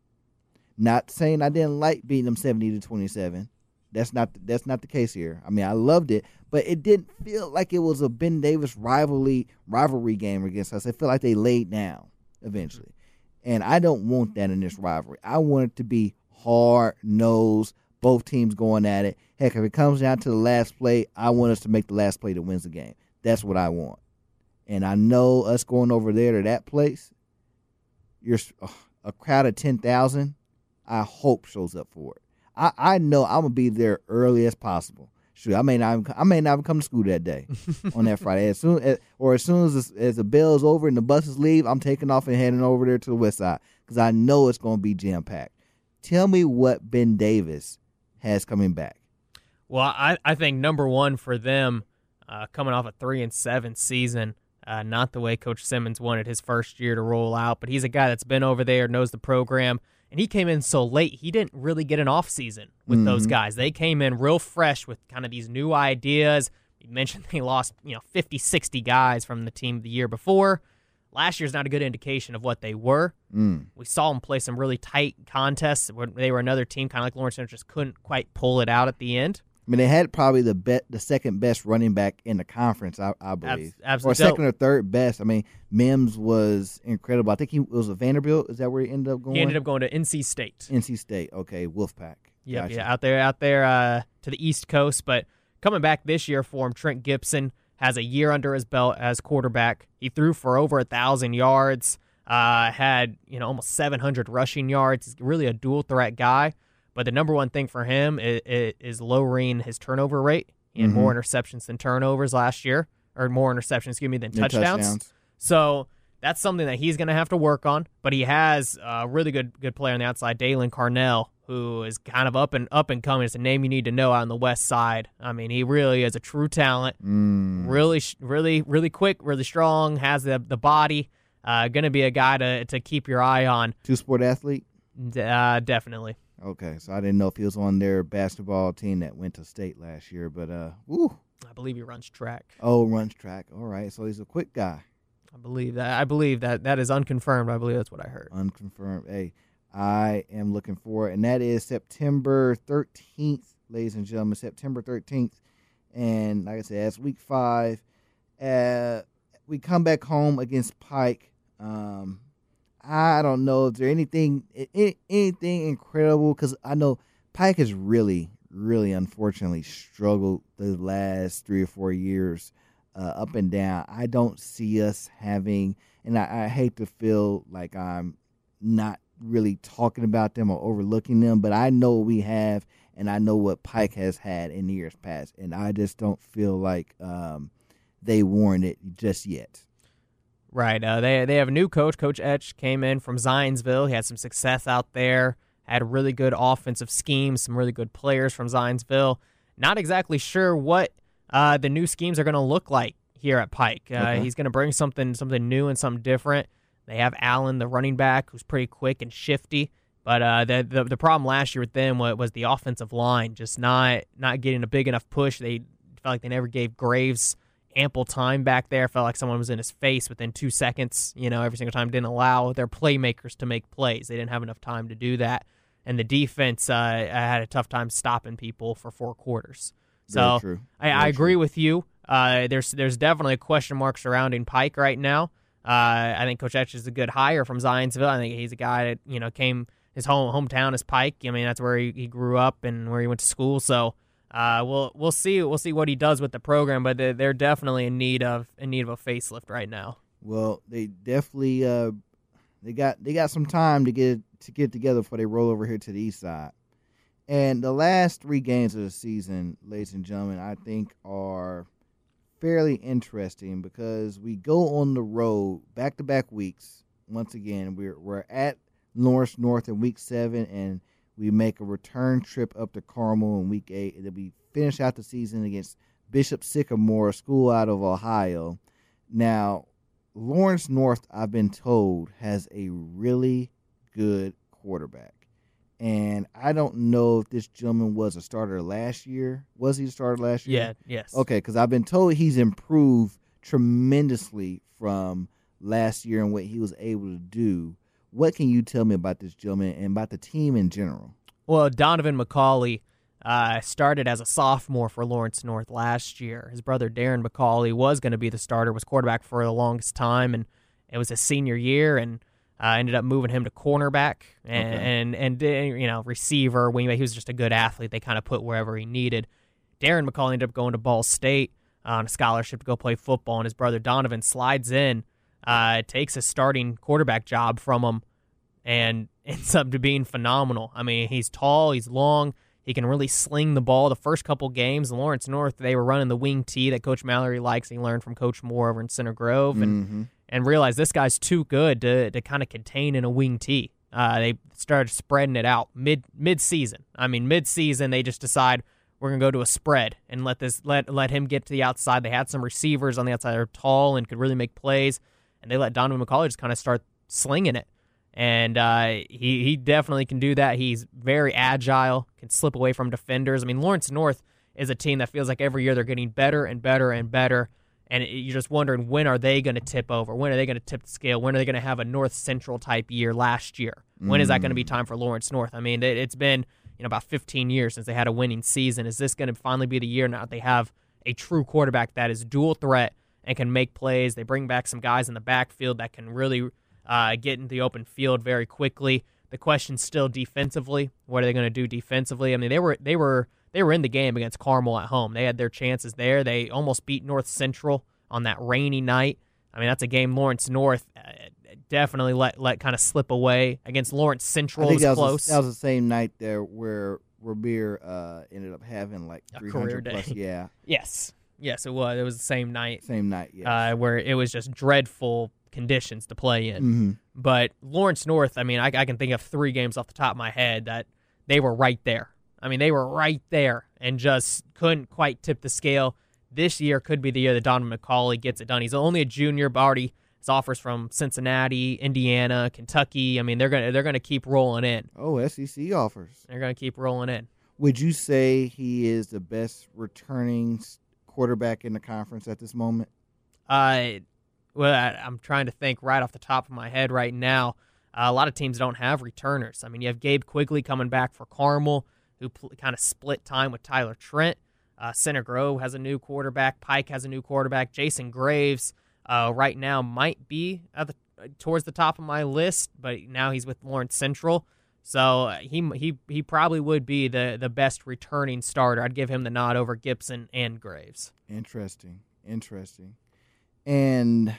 [SPEAKER 3] Not saying I didn't like beating them seventy to twenty-seven. That's not that's not the case here. I mean, I loved it, but it didn't feel like it was a Ben Davis rivalry rivalry game against us. It felt like they laid down eventually, and I don't want that in this rivalry. I want it to be hard nosed, both teams going at it. Heck, if it comes down to the last play, I want us to make the last play that wins the game. That's what I want. And I know us going over there to that place, you're a crowd of ten thousand. I hope shows up for it. I, I know I'm gonna be there early as possible. Shoot, I may not I may not even come to school that day on that Friday. As soon as, or as soon as as the bell's over and the buses leave, I'm taking off and heading over there to the west side because I know it's gonna be jam packed. Tell me what Ben Davis has coming back.
[SPEAKER 6] Well, I I think number one for them, uh, coming off a three and seven season. Uh, not the way Coach Simmons wanted his first year to roll out, but he's a guy that's been over there, knows the program, and he came in so late, he didn't really get an off season with mm-hmm. those guys. They came in real fresh with kind of these new ideas. You mentioned they lost, you know, fifty, sixty guys from the team the year before. Last year's not a good indication of what they were. Mm. We saw them play some really tight contests where they were another team, kind of like Lawrence Central, just couldn't quite pull it out at the end.
[SPEAKER 3] I mean, they had probably the be- the second best running back in the conference, I, I believe.
[SPEAKER 6] Absolutely.
[SPEAKER 3] Or second or third best. I mean, Mims was incredible. I think he was a Vanderbilt. Is that where he ended up going?
[SPEAKER 6] He ended up going to N C State.
[SPEAKER 3] N C State. Okay, Wolfpack.
[SPEAKER 6] Yep,
[SPEAKER 3] gotcha.
[SPEAKER 6] Yeah, out there, out there uh, to the East Coast. But coming back this year for him, Trent Gibson has a year under his belt as quarterback. He threw for over a thousand yards. Uh, had you know almost seven hundred rushing yards. He's really a dual threat guy. But the number one thing for him is, is lowering his turnover rate. He had mm-hmm. more interceptions than turnovers last year, or more interceptions, excuse me, than touchdowns. touchdowns. So that's something that he's going to have to work on. But he has a really good good player on the outside, Dalen Carnell, who is kind of up and up and coming. It's a name you need to know out on the west side. I mean, he really is a true talent.
[SPEAKER 3] Mm.
[SPEAKER 6] Really, really, really quick, really strong, has the the body. Uh, going to be a guy to, to keep your eye on.
[SPEAKER 3] Two-sport athlete?
[SPEAKER 6] Uh, definitely.
[SPEAKER 3] Okay, so I didn't know if he was on their basketball team that went to state last year, but uh, woo.
[SPEAKER 6] I believe he runs track.
[SPEAKER 3] Oh, runs track. All right, so he's a quick guy.
[SPEAKER 6] I believe that. I believe that that is unconfirmed. I believe that's what I heard.
[SPEAKER 3] Unconfirmed. Hey, I am looking for it, and that is September thirteenth, ladies and gentlemen, September thirteenth. And like I said, it's week five. Uh, we come back home against Pike. Um, I don't know if there's anything anything incredible, because I know Pike has really, really unfortunately struggled the last three or four years uh, up and down. I don't see us having, and I, I hate to feel like I'm not really talking about them or overlooking them, but I know what we have, and I know what Pike has had in years past, and I just don't feel like um, they warrant it just yet.
[SPEAKER 6] Right. Uh, they they have a new coach. Coach Etch came in from Zionsville. He had some success out there, had a really good offensive scheme, some really good players from Zionsville. Not exactly sure what uh, the new schemes are going to look like here at Pike. Uh, okay. He's going to bring something something new and something different. They have Allen, the running back, who's pretty quick and shifty. But uh, the, the the problem last year with them was, was the offensive line, just not not getting a big enough push. They felt like they never gave Graves ample time back there. Felt like someone was in his face within two seconds, you know, every single time. Didn't allow their playmakers to make plays. They didn't have enough time to do that. And the defense uh, had a tough time stopping people for four quarters. So
[SPEAKER 3] true.
[SPEAKER 6] I, I agree true. with you. Uh, there's there's definitely a question mark surrounding Pike right now. Uh, I think Coach Etch is a good hire from Zionsville. I think he's a guy that, you know, came, his home hometown is Pike. I mean, that's where he, he grew up and where he went to school. So Uh, we'll we'll see we'll see what he does with the program, but they're, they're definitely in need of in need of a facelift right now.
[SPEAKER 3] Well, they definitely uh, they got they got some time to get to get together before they roll over here to the east side. And the last three games of the season, ladies and gentlemen, I think are fairly interesting because we go on the road back to back weeks. Once again, we're we're at Lawrence North in week seven, and we make a return trip up to Carmel in week eight, and then we finish out the season against Bishop Sycamore, a school out of Ohio. Now, Lawrence North, I've been told, has a really good quarterback. And I don't know if this gentleman was a starter last year. Was he a starter last year?
[SPEAKER 6] Yeah, yes.
[SPEAKER 3] Okay, because I've been told he's improved tremendously from last year and what he was able to do. What can you tell me about this gentleman and about the team in general?
[SPEAKER 6] Well, Donovan McCauley uh, started as a sophomore for Lawrence North last year. His brother Darren McCauley was going to be the starter, was quarterback for the longest time, and it was his senior year, and uh, ended up moving him to cornerback and,
[SPEAKER 3] Okay.
[SPEAKER 6] and, and, and you know, receiver. Wingback. He was just a good athlete. They kind of put wherever he needed. Darren McCauley ended up going to Ball State on a scholarship to go play football, and his brother Donovan slides in, uh, takes a starting quarterback job from him, and ends up to being phenomenal. I mean, he's tall, he's long, he can really sling the ball. The first couple games, Lawrence North, they were running the wing tee that Coach Mallory likes. He learned from Coach Moore over in Center Grove, and
[SPEAKER 3] Mm-hmm.
[SPEAKER 6] and realized this guy's too good to to kind of contain in a wing tee. Uh, they started spreading it out mid mid season. I mean, mid season they just decide we're gonna go to a spread and let this let let him get to the outside. They had some receivers on the outside that are tall and could really make plays, and they let Donovan McCauley just kind of start slinging it. And uh, he he definitely can do that. He's very agile, can slip away from defenders. I mean, Lawrence North is a team that feels like every year they're getting better and better and better. And it, you're just wondering, when are they going to tip over? When are they going to tip the scale? When are they going to have a North Central type year last year? When is that going to be time for Lawrence North? I mean, it, it's been you know about fifteen years since they had a winning season. Is this going to finally be the year now that they have a true quarterback that is dual threat and can make plays? They bring back some guys in the backfield that can really uh, get in the open field very quickly. The question's still defensively. What are they going to do defensively? I mean, they were they were they were in the game against Carmel at home. They had their chances there. They almost beat North Central on that rainy night. I mean, that's a game Lawrence North uh, definitely let let kind of slip away. Against Lawrence Central,
[SPEAKER 3] I think
[SPEAKER 6] it was
[SPEAKER 3] that was,
[SPEAKER 6] close.
[SPEAKER 3] the, that was the same night there where Rabir uh, ended up having like
[SPEAKER 6] A
[SPEAKER 3] three
[SPEAKER 6] career
[SPEAKER 3] hundred
[SPEAKER 6] day.
[SPEAKER 3] plus. Yeah,
[SPEAKER 6] Yes, yes, it was. It was the same night
[SPEAKER 3] same night. Yeah.
[SPEAKER 6] uh, where it was just dreadful conditions to play in.
[SPEAKER 3] mm-hmm.
[SPEAKER 6] But Lawrence North, I mean, I, I can think of three games off the top of my head that they were right there. I mean, they were right there and just couldn't quite tip the scale. This year could be the year that Donovan McCauley gets it done. He's only a junior, but already has offers from Cincinnati, Indiana, Kentucky. I mean, they're gonna they're gonna keep rolling in.
[SPEAKER 3] Oh, S E C offers.
[SPEAKER 6] They're gonna keep rolling in.
[SPEAKER 3] Would you say he is the best returning s- quarterback in the conference at this moment?
[SPEAKER 6] Uh, well, I, I'm trying to think right off the top of my head right now. Uh, a lot of teams don't have returners. I mean, you have Gabe Quigley coming back for Carmel, who pl- kind of split time with Tyler Trent. Uh, Center Grove has a new quarterback. Pike has a new quarterback. Jason Graves uh, right now might be at the, towards the top of my list, but now he's with Lawrence Central. So uh, he he he probably would be the, the best returning starter. I'd give him the nod over Gibson and Graves.
[SPEAKER 3] Interesting. Interesting. And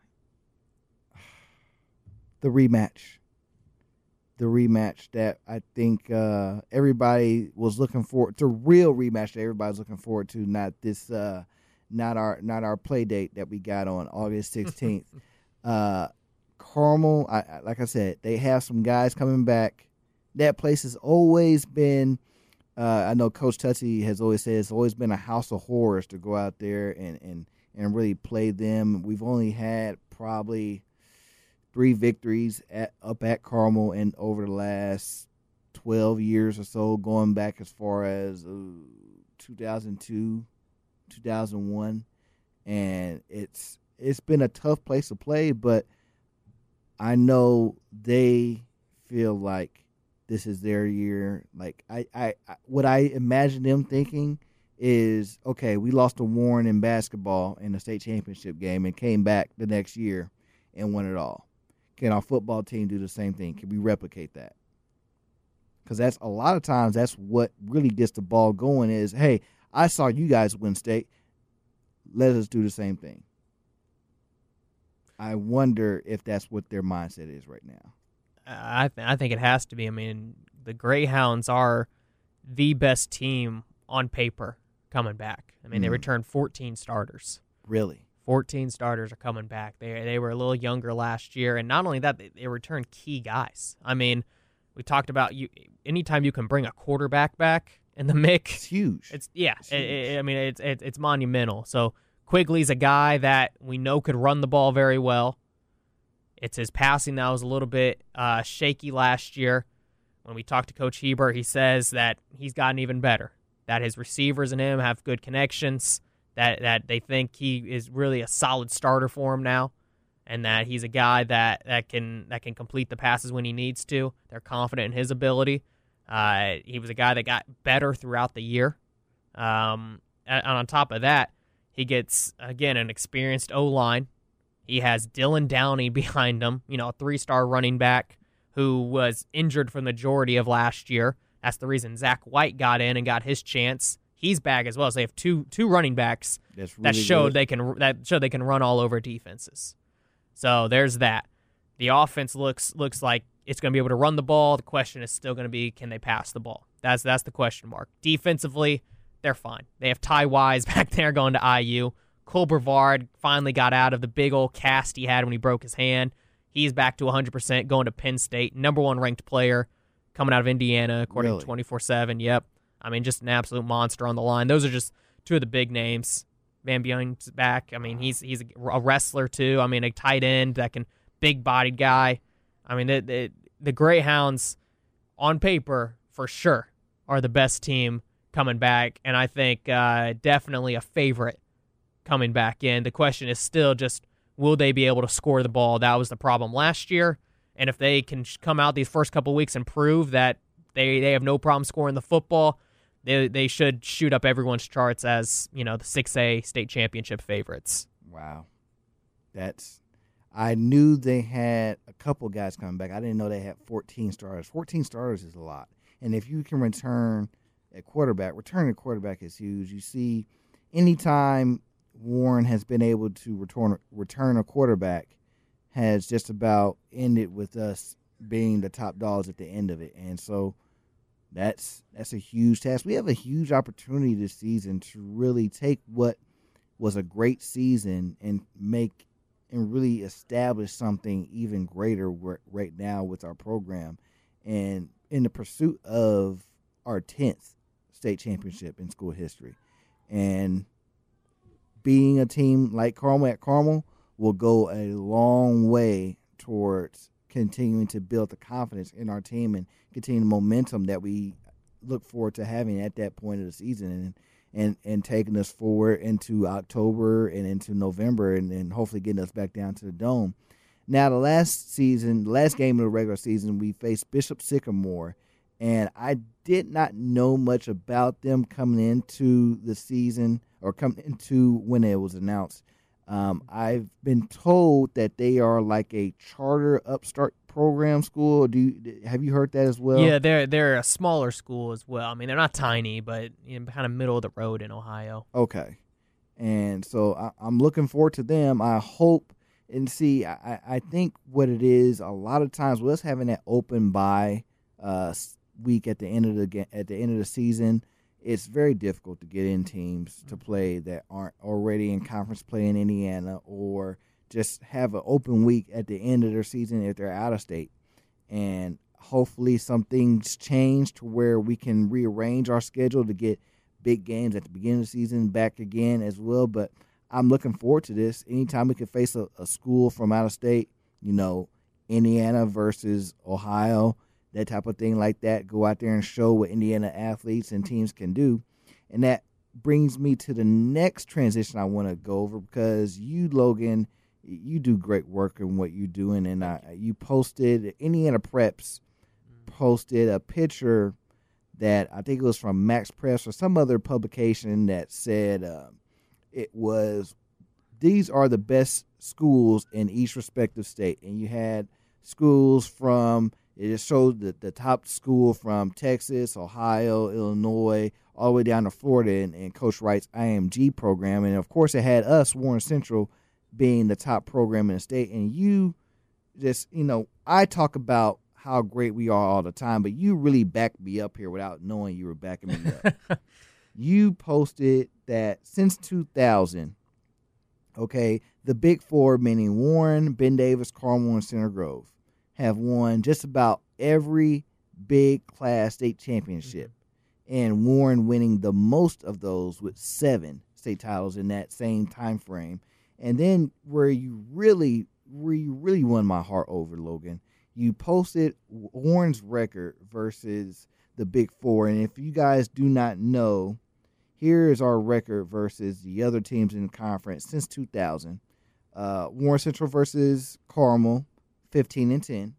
[SPEAKER 3] the rematch. The rematch that I think uh, everybody was looking forward. It's a real rematch that everybody's looking forward to. Not this, uh, not our, not our play date that we got on August sixteenth. uh, Carmel, I, I, like I said, they have some guys coming back. That place has always been. Uh, I know Coach Tutsy has always said it's always been a house of horrors to go out there and and and really play them. We've only had probably three victories at up at Carmel in over the last twelve years or so, going back as far as uh, two thousand two, two thousand one, and it's it's been a tough place to play, but I know they feel like this is their year. Like I, I, I what I imagine them thinking is, okay, we lost to Warren in basketball in the state championship game and came back the next year and won it all. Can our football team do the same thing? Can we replicate that? Because that's a lot of times that's what really gets the ball going is, hey, I saw you guys win state. Let us do the same thing. I wonder if that's what their mindset is right now.
[SPEAKER 6] I th- I think it has to be. I mean, the Greyhounds are the best team on paper coming back. I mean,
[SPEAKER 3] Mm.
[SPEAKER 6] they returned fourteen starters.
[SPEAKER 3] Really?
[SPEAKER 6] fourteen starters are coming back. They they were a little younger last year, and not only that, they, they returned key guys. I mean, we talked about you. Anytime you can bring a quarterback back in the mix,
[SPEAKER 3] It's huge.
[SPEAKER 6] it's yeah.
[SPEAKER 3] It's
[SPEAKER 6] it-
[SPEAKER 3] huge.
[SPEAKER 6] it- I mean, it's it, it's monumental. So Quigley's a guy that we know could run the ball very well. It's his passing that was a little bit uh, shaky last year. When we talked to Coach Hebert, he says that he's gotten even better, that his receivers and him have good connections, that, that they think he is really a solid starter for him now, and that he's a guy that, that can that can complete the passes when he needs to. They're confident in his ability. Uh, he was a guy that got better throughout the year. Um, and on top of that, he gets, again, an experienced O-line. He has Dylan Downey behind him, you know, a three-star running back who was injured for the majority of last year. That's the reason Zach White got in and got his chance. He's back as well. So they have two two running backs
[SPEAKER 3] That's really
[SPEAKER 6] that showed
[SPEAKER 3] good.
[SPEAKER 6] they can that show they can run all over defenses. So there's that. The offense looks looks like it's going to be able to run the ball. The question is still going to be, can they pass the ball? That's that's the question mark. Defensively, they're fine. They have Ty Wise back there going to I U. Cole Brevard finally got out of the big old cast he had when he broke his hand. He's back to one hundred percent going to Penn State. Number one ranked player coming out of Indiana, according
[SPEAKER 3] Really?
[SPEAKER 6] to twenty-four seven. Yep. I mean, just an absolute monster on the line. Those are just two of the big names. Van Buren's back. I mean, he's he's a wrestler too. I mean, a tight end that can, big-bodied guy. I mean, the, the, the Greyhounds, on paper, for sure, are the best team coming back, and I think uh, definitely a favorite coming back in. The question is still just, will they be able to score the ball? That was the problem last year, and if they can come out these first couple weeks and prove that they, they have no problem scoring the football, they they should shoot up everyone's charts as, you know, the six A state championship favorites.
[SPEAKER 3] Wow. That's I knew they had a couple guys coming back. I didn't know they had fourteen starters. fourteen starters is a lot. And if you can return a quarterback, returning a quarterback is huge. You see, anytime Warren has been able to return return a quarterback has just about ended with us being the top dogs at the end of it. And so that's that's a huge task. We have a huge opportunity this season to really take what was a great season and make and really establish something even greater right now with our program, and in the pursuit of our tenth state championship in school history. And being a team like Carmel at Carmel will go a long way towards continuing to build the confidence in our team and continue the momentum that we look forward to having at that point of the season, and and, and taking us forward into October and into November, and then hopefully getting us back down to the Dome. Now, the last season, the last game of the regular season, we faced Bishop Sycamore, and I did not know much about them coming into the season or coming into when it was announced. Um, I've been told that they are like a charter upstart program school. Do you, have you heard that as well?
[SPEAKER 6] Yeah, they're they're a smaller school as well. I mean, they're not tiny, but you know, kind of middle of the road in Ohio.
[SPEAKER 3] Okay, and so I, I'm looking forward to them. I hope and see. I, I think what it is a lot of times with us having that open bye uh, week at the end of the at the end of the season, it's very difficult to get in teams to play that aren't already in conference play in Indiana, or just have an open week at the end of their season if they're out of state. And hopefully some things change to where we can rearrange our schedule to get big games at the beginning of the season back again as well. But I'm looking forward to this. Anytime we can face a, a school from out of state, you know, Indiana versus Ohio, that type of thing like that, go out there and show what Indiana athletes and teams can do. And that brings me to the next transition I want to go over, because you, Logan, you do great work in what you're doing. And I, you posted, Indiana Preps posted a picture that I think it was from Max Press or some other publication that said uh, it was, these are the best schools in each respective state. And you had schools from, it just showed the, the top school from Texas, Ohio, Illinois, all the way down to Florida, and, and Coach Wright's I M G program. And, of course, it had us, Warren Central, being the top program in the state. And you just, you know, I talk about how great we are all the time, but you really backed me up here without knowing you were backing me up. You posted that since two thousand, okay, the Big Four, meaning Warren, Ben Davis, Carmel, and Center Grove, have won just about every big class state championship, and Warren winning the most of those with seven state titles in that same time frame. And then where you really where you really won my heart over, Logan. You posted Warren's record versus the Big Four, and if you guys do not know, here is our record versus the other teams in the conference since two thousand. Uh, Warren Central versus Carmel, fifteen and ten.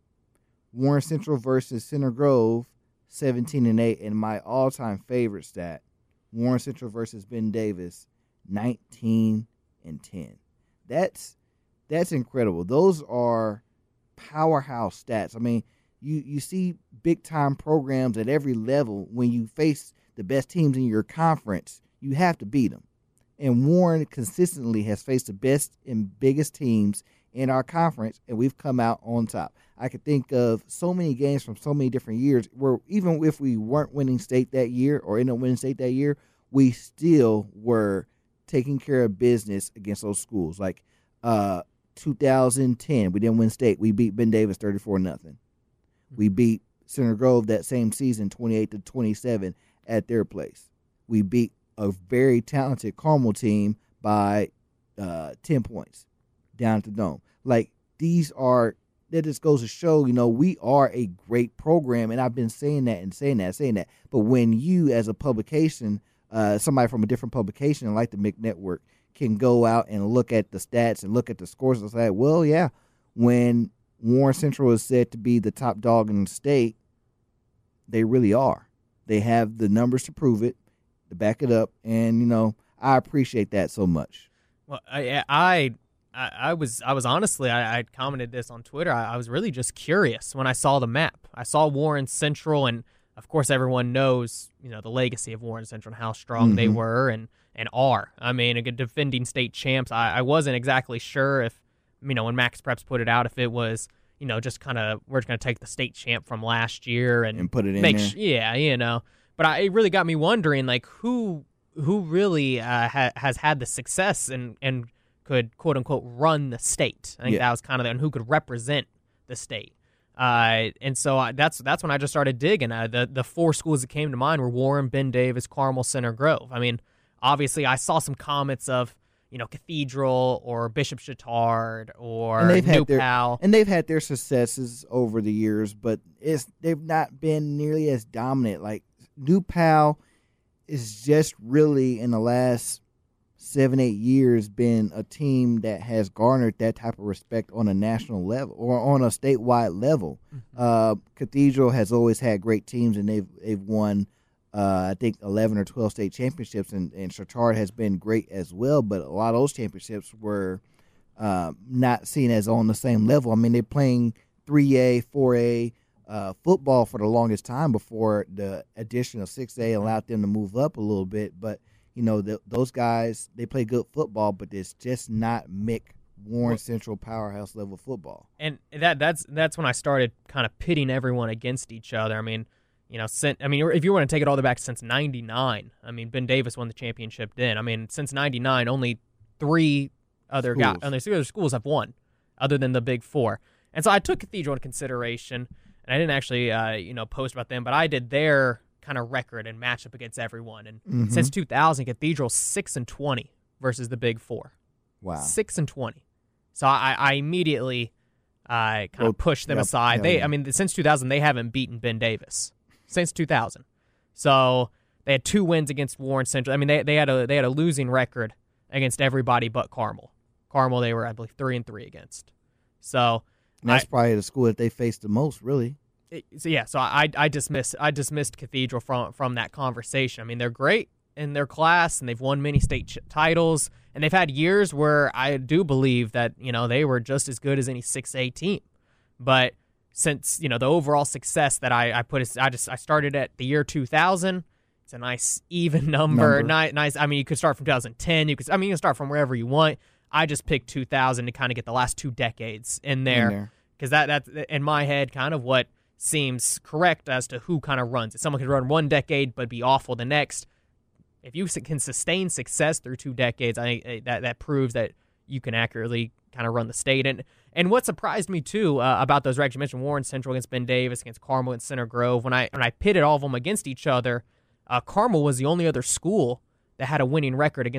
[SPEAKER 3] Warren Central versus Center Grove, seventeen and eight. And my all-time favorite stat, Warren Central versus Ben Davis, nineteen and ten. That's that's incredible. Those are powerhouse stats. I mean, you, you see big-time programs at every level. When you face the best teams in your conference, you have to beat them. And Warren consistently has faced the best and biggest teams in our conference, and we've come out on top. I could think of so many games from so many different years where even if we weren't winning state that year or ended up winning state that year, we still were taking care of business against those schools. Like uh, two thousand ten, we didn't win state. We beat Ben Davis thirty-four nothing. We beat Center Grove that same season twenty-eight to twenty-seven at their place. We beat a very talented Carmel team by uh, ten points down at the Dome. Like, these are, that just goes to show, you know, we are a great program, and I've been saying that and saying that, saying that. But when you, as a publication, uh, somebody from a different publication like the M I C Network, can go out and look at the stats and look at the scores and say, well, yeah, when Warren Central is said to be the top dog in the state, they really are. They have the numbers to prove it, to back it up, and, you know, I appreciate that so much.
[SPEAKER 6] Well, I, I, I was, I was honestly, I, I commented this on Twitter. I, I was really just curious when I saw the map. I saw Warren Central, and of course, everyone knows, you know, the legacy of Warren Central and how strong mm-hmm. they were and and are. I mean, a good defending state champs. I, I wasn't exactly sure if, you know, when Max Preps put it out, if it was, you know, just kind of we're going to take the state champ from last year and,
[SPEAKER 3] and put it in
[SPEAKER 6] make
[SPEAKER 3] there.
[SPEAKER 6] Sh- yeah, you know. But I, it really got me wondering, like, who who really uh, ha- has had the success and, and could, quote, unquote, run the state. I think
[SPEAKER 3] yeah.
[SPEAKER 6] that was kind of, and who could represent the state. Uh, and so I, that's that's when I just started digging. Uh, the, the four schools that came to mind were Warren, Ben Davis, Carmel, Center Grove. I mean, obviously I saw some comments of, you know, Cathedral or Bishop Chatard or
[SPEAKER 3] and they've
[SPEAKER 6] New
[SPEAKER 3] had their,
[SPEAKER 6] Pal.
[SPEAKER 3] And they've had their successes over the years, but it's they've not been nearly as dominant. Like, New Pal is just really in the last seven, eight years been a team that has garnered that type of respect on a national level or on a statewide level. Mm-hmm. Uh, Cathedral has always had great teams, and they've they've won, uh, I think, eleven or twelve state championships, and, and Chatard has been great as well, but a lot of those championships were uh, not seen as on the same level. I mean, they're playing three A, four A, Uh, football for the longest time before the addition of six A allowed them to move up a little bit. But, you know, the, those guys, they play good football, but it's just not M I C Warren Central powerhouse level football.
[SPEAKER 6] And that that's that's when I started kind of pitting everyone against each other. I mean, you know, since, I mean, if you want to take it all the way back since ninety-nine, I mean, Ben Davis won the championship then. I mean, since ninety-nine, only three other guys, only three other schools have won, other than the Big Four. And so I took Cathedral into consideration. And I didn't actually, uh, you know, post about them, but I did their kind of record and matchup against everyone. And
[SPEAKER 3] mm-hmm.
[SPEAKER 6] since two thousand, Cathedral six and twenty versus the Big Four.
[SPEAKER 3] Wow,
[SPEAKER 6] six and twenty. So I, I immediately, uh, kind
[SPEAKER 3] well,
[SPEAKER 6] of pushed them
[SPEAKER 3] yep,
[SPEAKER 6] aside.
[SPEAKER 3] yep,
[SPEAKER 6] They,
[SPEAKER 3] yep.
[SPEAKER 6] I mean, since two thousand, they haven't beaten Ben Davis since two thousand. So they had two wins against Warren Central. I mean, they they had a they had a losing record against everybody but Carmel. Carmel, they were, I believe, three and three against. So.
[SPEAKER 3] And that's
[SPEAKER 6] I,
[SPEAKER 3] probably the school that they faced the most, really.
[SPEAKER 6] It, so yeah, so I I dismissed I dismissed Cathedral from from that conversation. I mean, they're great in their class, and they've won many state ch- titles, and they've had years where I do believe that, you know, they were just as good as any six A team. But since, you know, the overall success that I I put, I just I started at the year two thousand. It's a nice even number.
[SPEAKER 3] number.
[SPEAKER 6] Nice, nice. I mean, you could start from two thousand ten. You could I mean, you can start from wherever you want. I just picked two thousand to kind of get the last two decades in there, because that that's in my head kind of what seems correct as to who kind of runs it. Someone could run one decade but be awful the next. If you can sustain success through two decades, I think that that proves that you can accurately kind of run the state. And and what surprised me too uh, about those records, you mentioned Warren Central against Ben Davis, against Carmel and Center Grove. When I when I pitted all of them against each other, uh, Carmel was the only other school that had a winning record against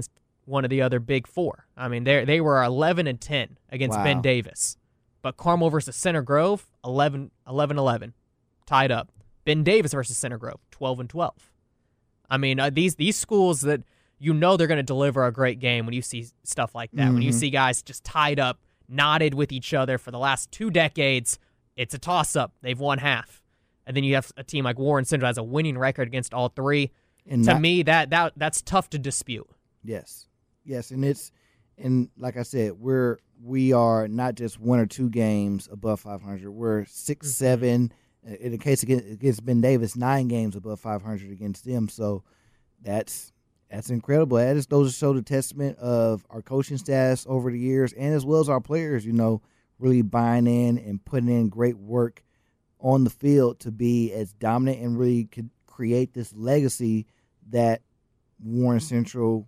[SPEAKER 6] one of the other big four. I mean, they they were eleven and ten against
[SPEAKER 3] Wow.
[SPEAKER 6] Ben Davis. But Carmel versus Center Grove, eleven eleven, tied up. Ben Davis versus Center Grove, twelve and twelve. I mean, uh, these these schools that you know they're going to deliver a great game when you see stuff like that.
[SPEAKER 3] Mm-hmm.
[SPEAKER 6] When you see guys just tied up, knotted with each other for the last two decades, it's a toss-up. They've won half. And then you have a team like Warren Central has a winning record against all three.
[SPEAKER 3] And
[SPEAKER 6] to
[SPEAKER 3] not-
[SPEAKER 6] me, that that that's tough to dispute.
[SPEAKER 3] Yes, yes, and it's and like I said, we're we are not just one or two games above five hundred. We're six,
[SPEAKER 6] Mhm.
[SPEAKER 3] seven. In the case against, against Ben Davis, nine games above five hundred against them. So that's that's incredible. That just goes to show the testament of our coaching staffs over the years, and as well as our players. You know, really buying in and putting in great work on the field to be as dominant and really could create this legacy that Warren Central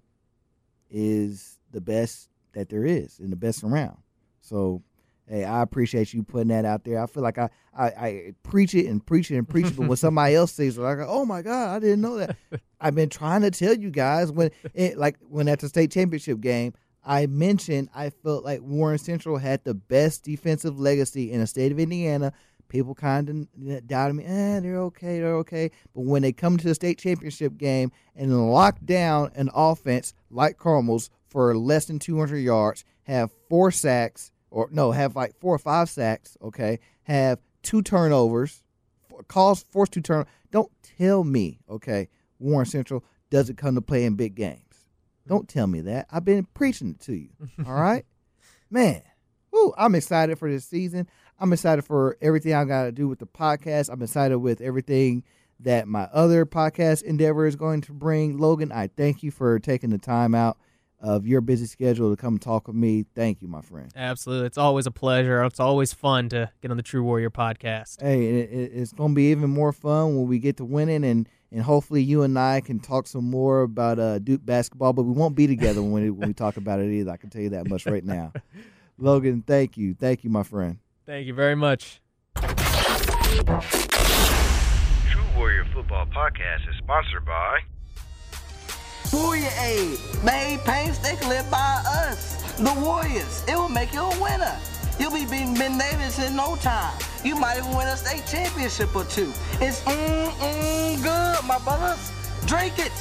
[SPEAKER 3] is the best that there is and the best around. So, hey, I appreciate you putting that out there. I feel like I, I, I preach it and preach it and preach it, but when somebody else says it, I go, oh my God, I didn't know that. I've been trying to tell you guys when, it, like when at the state championship game, I mentioned I felt like Warren Central had the best defensive legacy in the state of Indiana. People kind of doubted me. Eh, they're okay, they're okay. But when they come to the state championship game and lock down an offense like Carmel's for less than two hundred yards, have four sacks, or no, have like four or five sacks, okay, have two turnovers, calls, force two turnovers. Don't tell me, okay, Warren Central doesn't come to play in big games. Don't tell me that. I've been preaching it to you, all right? Man, woo, I'm excited for this season. I'm excited for everything I got to do with the podcast. I'm excited with everything that my other podcast endeavor is going to bring. Logan, I thank you for taking the time out of your busy schedule to come talk with me. Thank you, my friend.
[SPEAKER 6] Absolutely. It's always a pleasure. It's always fun to get on the True Warrior podcast.
[SPEAKER 3] Hey, it, it, it's going to be even more fun when we get to winning, and, and hopefully you and I can talk some more about uh, Duke basketball, but we won't be together when, it, when we talk about it either. I can tell you that much right now. Logan, thank you. Thank you, my friend.
[SPEAKER 6] Thank you very much.
[SPEAKER 7] True Warrior Football Podcast is sponsored by
[SPEAKER 8] Warrior Aid, made painstakingly by us, the Warriors. It will make you a winner. You'll be beating Ben Davis in no time. You might even win a state championship or two. It's mm, mm, good, my brothers. Drink it.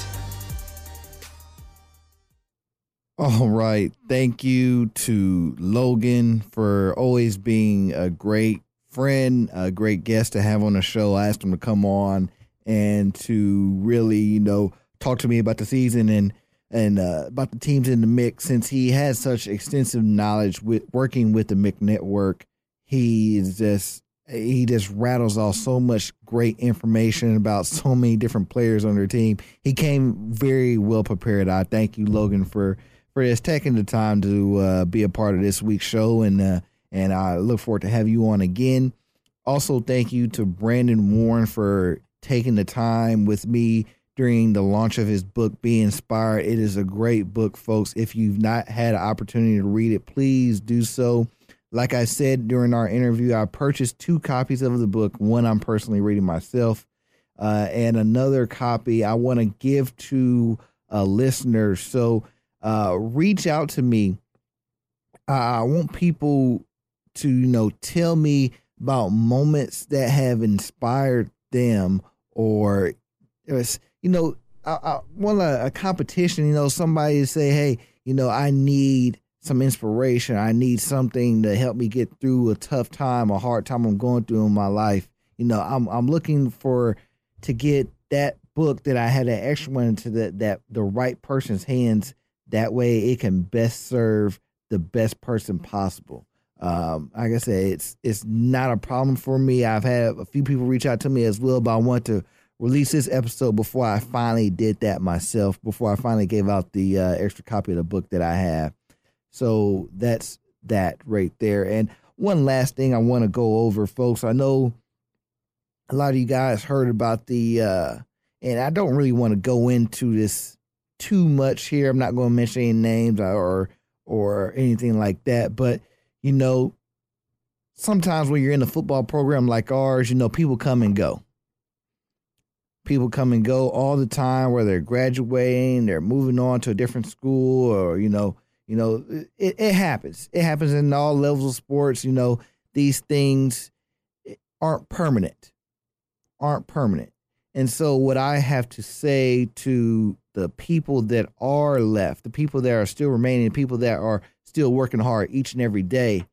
[SPEAKER 3] All right. Thank you to Logan for always being a great friend, a great guest to have on the show. I asked him to come on and to really, you know, talk to me about the season and and uh, about the teams in the mix. Since he has such extensive knowledge with working with the M I C Network, he is just he just rattles off so much great information about so many different players on their team. He came very well prepared. I thank you, Logan, for for just taking the time to uh, be a part of this week's show, and uh, and I look forward to have you on again. Also, thank you to Brandon Warren for taking the time with me during the launch of his book, Be Inspired. It is a great book, folks. If you've not had an opportunity to read it, please do so. Like I said during our interview, I purchased two copies of the book. One I'm personally reading myself, uh, and another copy I want to give to a listener. So uh, reach out to me. Uh, I want people to, you know, tell me about moments that have inspired them, or it's, you know, I, I want a, a competition, you know, somebody to say, hey, you know, I need some inspiration. I need something to help me get through a tough time, a hard time I'm going through in my life. You know, I'm I'm looking for to get that book that I had an extra one into the, that the right person's hands. That way it can best serve the best person possible. Um, like I said, it's it's not a problem for me. I've had a few people reach out to me as well, but I want to release this episode before I finally did that myself, before I finally gave out the uh, extra copy of the book that I have. So that's that right there. And one last thing I want to go over, folks. I know a lot of you guys heard about the, uh, and I don't really want to go into this too much here. I'm not going to mention any names or or anything like that. But, you know, sometimes when you're in a football program like ours, you know, people come and go. People come and go all the time, whether they're graduating, they're moving on to a different school, or, you know, you know, it, it happens. It happens in all levels of sports. You know, these things aren't permanent, aren't permanent. And so what I have to say to the people that are left, the people that are still remaining, the people that are still working hard each and every day,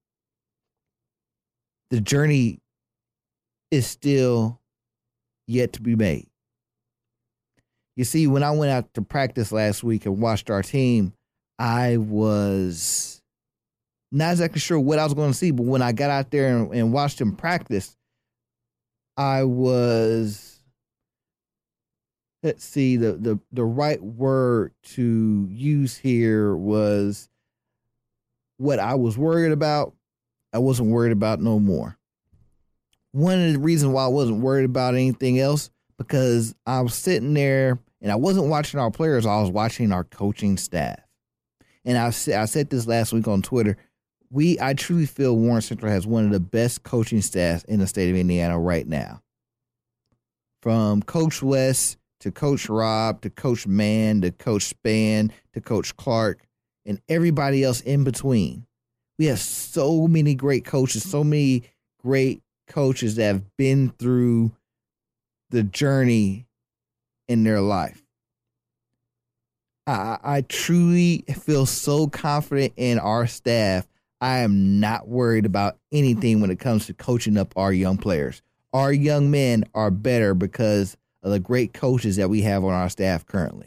[SPEAKER 3] the journey is still yet to be made. You see, when I went out to practice last week and watched our team, I was not exactly sure what I was going to see, but when I got out there and, and watched them practice, I was, let's see, the, the, the right word to use here was what I was worried about, I wasn't worried about no more. One of the reasons why I wasn't worried about anything else, because I was sitting there and I wasn't watching our players, I was watching our coaching staff. And I I said this last week on Twitter. We I truly feel Warren Central has one of the best coaching staffs in the state of Indiana right now. From Coach West to Coach Rob to Coach Mann to Coach Spann to Coach Clark and everybody else in between. We have so many great coaches, so many great coaches that have been through the journey in their life. I, I truly feel so confident in our staff. I am not worried about anything when it comes to coaching up our young players. Our young men are better because of the great coaches that we have on our staff currently.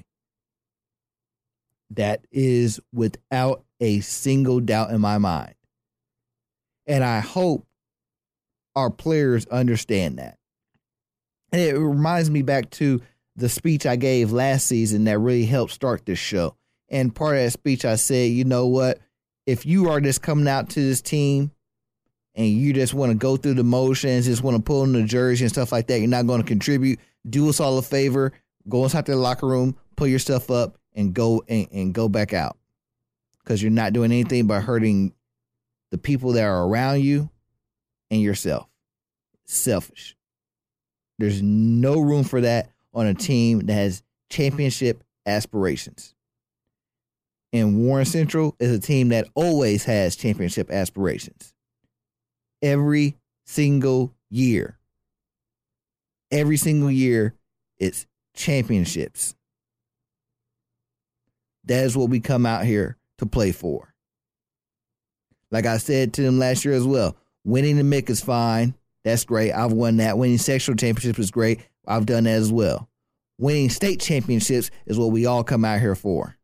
[SPEAKER 3] That is without a single doubt in my mind. And I hope our players understand that. And it reminds me back to the speech I gave last season that really helped start this show. And part of that speech, I said, you know what? If you are just coming out to this team and you just want to go through the motions, just want to pull in the jersey and stuff like that, you're not going to contribute, do us all a favor, go inside the locker room, pull your stuff up, and go and, and go back out. Because you're not doing anything but hurting the people that are around you and yourself. Selfish. There's no room for that on a team that has championship aspirations. And Warren Central is a team that always has championship aspirations. Every single year. Every single year, it's championships. That is what we come out here to play for. Like I said to them last year as well, winning the M I C is fine. That's great. I've won that. Winning sectional championships is great. I've done that as well. Winning state championships is what we all come out here for.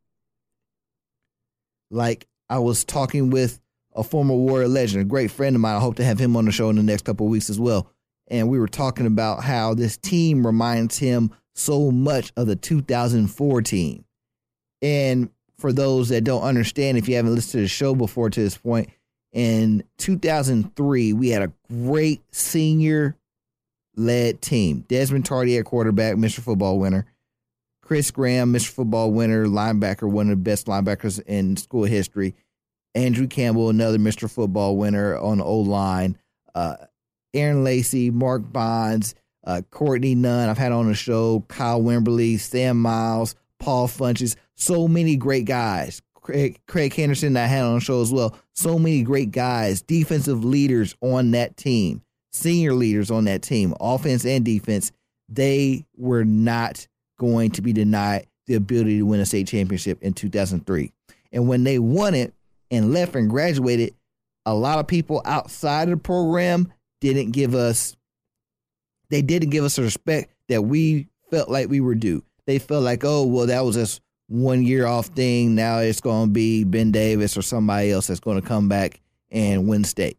[SPEAKER 3] Like I was talking with a former Warrior legend, a great friend of mine. I hope to have him on the show in the next couple of weeks as well. And we were talking about how this team reminds him so much of the two thousand four team. And for those that don't understand, if you haven't listened to the show before to this point, in two thousand three, we had a great senior-led team. Desmond Tardy at quarterback, Mister Football winner. Chris Graham, Mister Football winner, linebacker, one of the best linebackers in school history. Andrew Campbell, another Mister Football winner on the O-line. Uh, Aaron Lacey, Mark Bonds, uh, Courtney Nunn, I've had on the show, Kyle Wimberly, Sam Miles, Paul Funches, so many great guys. Craig, Craig Henderson that I had on the show as well. So many great guys, defensive leaders on that team, senior leaders on that team, offense and defense. They were not going to be denied the ability to win a state championship in two thousand three. And when they won it and left and graduated, a lot of people outside of the program didn't give us, they didn't give us the respect that we felt like we were due. They felt like, oh, well, that was just one year off thing. Now it's going to be Ben Davis or somebody else that's going to come back and win state.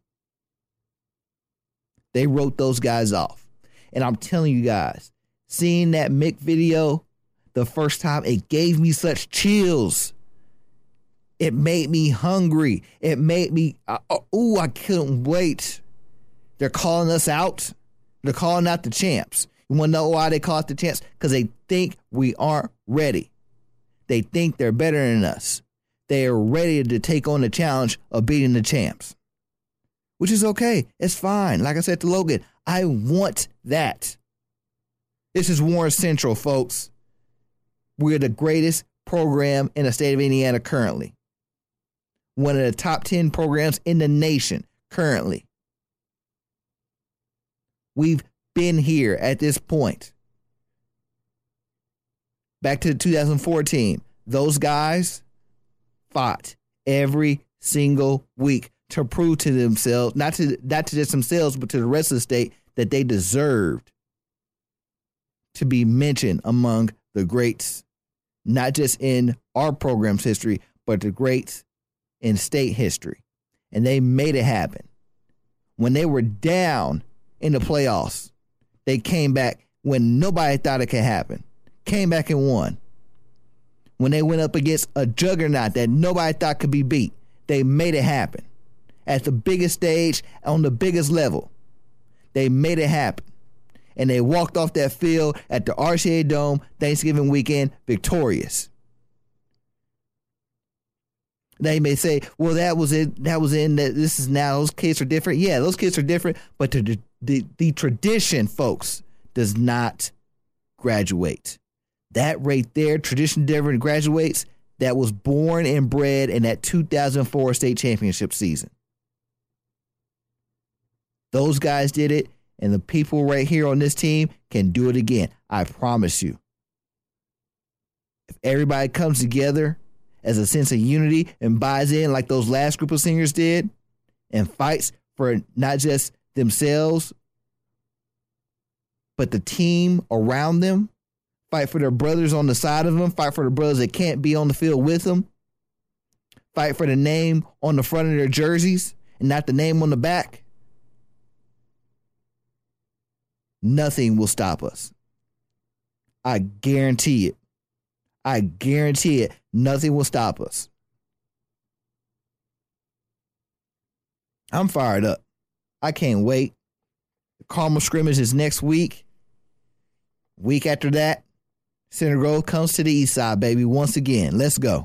[SPEAKER 3] They wrote those guys off. And I'm telling you guys, seeing that Mick video the first time, it gave me such chills. It made me hungry. It made me, uh, oh, I couldn't wait. They're calling us out. They're calling out the champs. You want to know why they call it the champs? Because they think we aren't ready. They think they're better than us. They are ready to take on the challenge of beating the champs, which is okay. It's fine. Like I said to Logan, I want that. This is Warren Central, folks. We're the greatest program in the state of Indiana currently. One of the top ten programs in the nation currently. We've been here at this point. Back to two thousand fourteen, those guys fought every single week to prove to themselves, not to not to just themselves, but to the rest of the state, that they deserved to be mentioned among the greats, not just in our program's history, but the greats in state history. And they made it happen. When they were down in the playoffs, they came back when nobody thought it could happen. Came back and won. When they went up against a juggernaut that nobody thought could be beat, they made it happen. At the biggest stage, on the biggest level, they made it happen. And they walked off that field at the R C A Dome Thanksgiving weekend victorious. They may say, well, that was it. That was in that. This is now. Those kids are different. Yeah, those kids are different. But the, the, the tradition, folks, does not graduate. That right there, tradition never graduates. That was born and bred in that two thousand four state championship season. Those guys did it, and the people right here on this team can do it again. I promise you. If everybody comes together as a sense of unity and buys in like those last group of singers did and fights for not just themselves, but the team around them, fight for their brothers on the side of them, fight for the brothers that can't be on the field with them, fight for the name on the front of their jerseys and not the name on the back, nothing will stop us. I guarantee it. I guarantee it. Nothing will stop us. I'm fired up. I can't wait. The Carmel scrimmage is next week. Week after that, Center Grove comes to the east side, baby, once again. Let's go.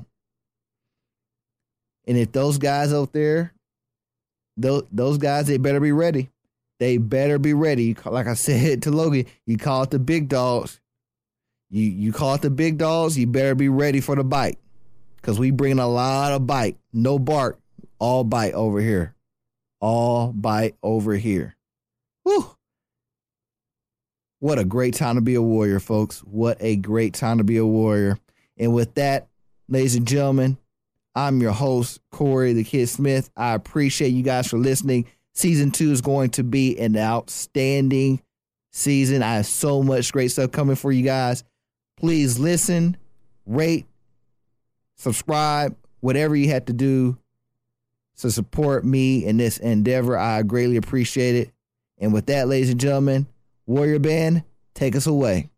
[SPEAKER 3] And if those guys out there, those, those guys, they better be ready. They better be ready. Like I said to Logan, you call it the big dogs. You you call it the big dogs, you better be ready for the bite. Because we bring a lot of bite. No bark. All bite over here. All bite over here. Whew. What a great time to be a Warrior, folks. What a great time to be a Warrior. And with that, ladies and gentlemen, I'm your host, Corey the Kid Smith. I appreciate you guys for listening. Season two is going to be an outstanding season. I have so much great stuff coming for you guys. Please listen, rate, subscribe, whatever you have to do to support me in this endeavor. I greatly appreciate it. And with that, ladies and gentlemen, Warrior Band, take us away.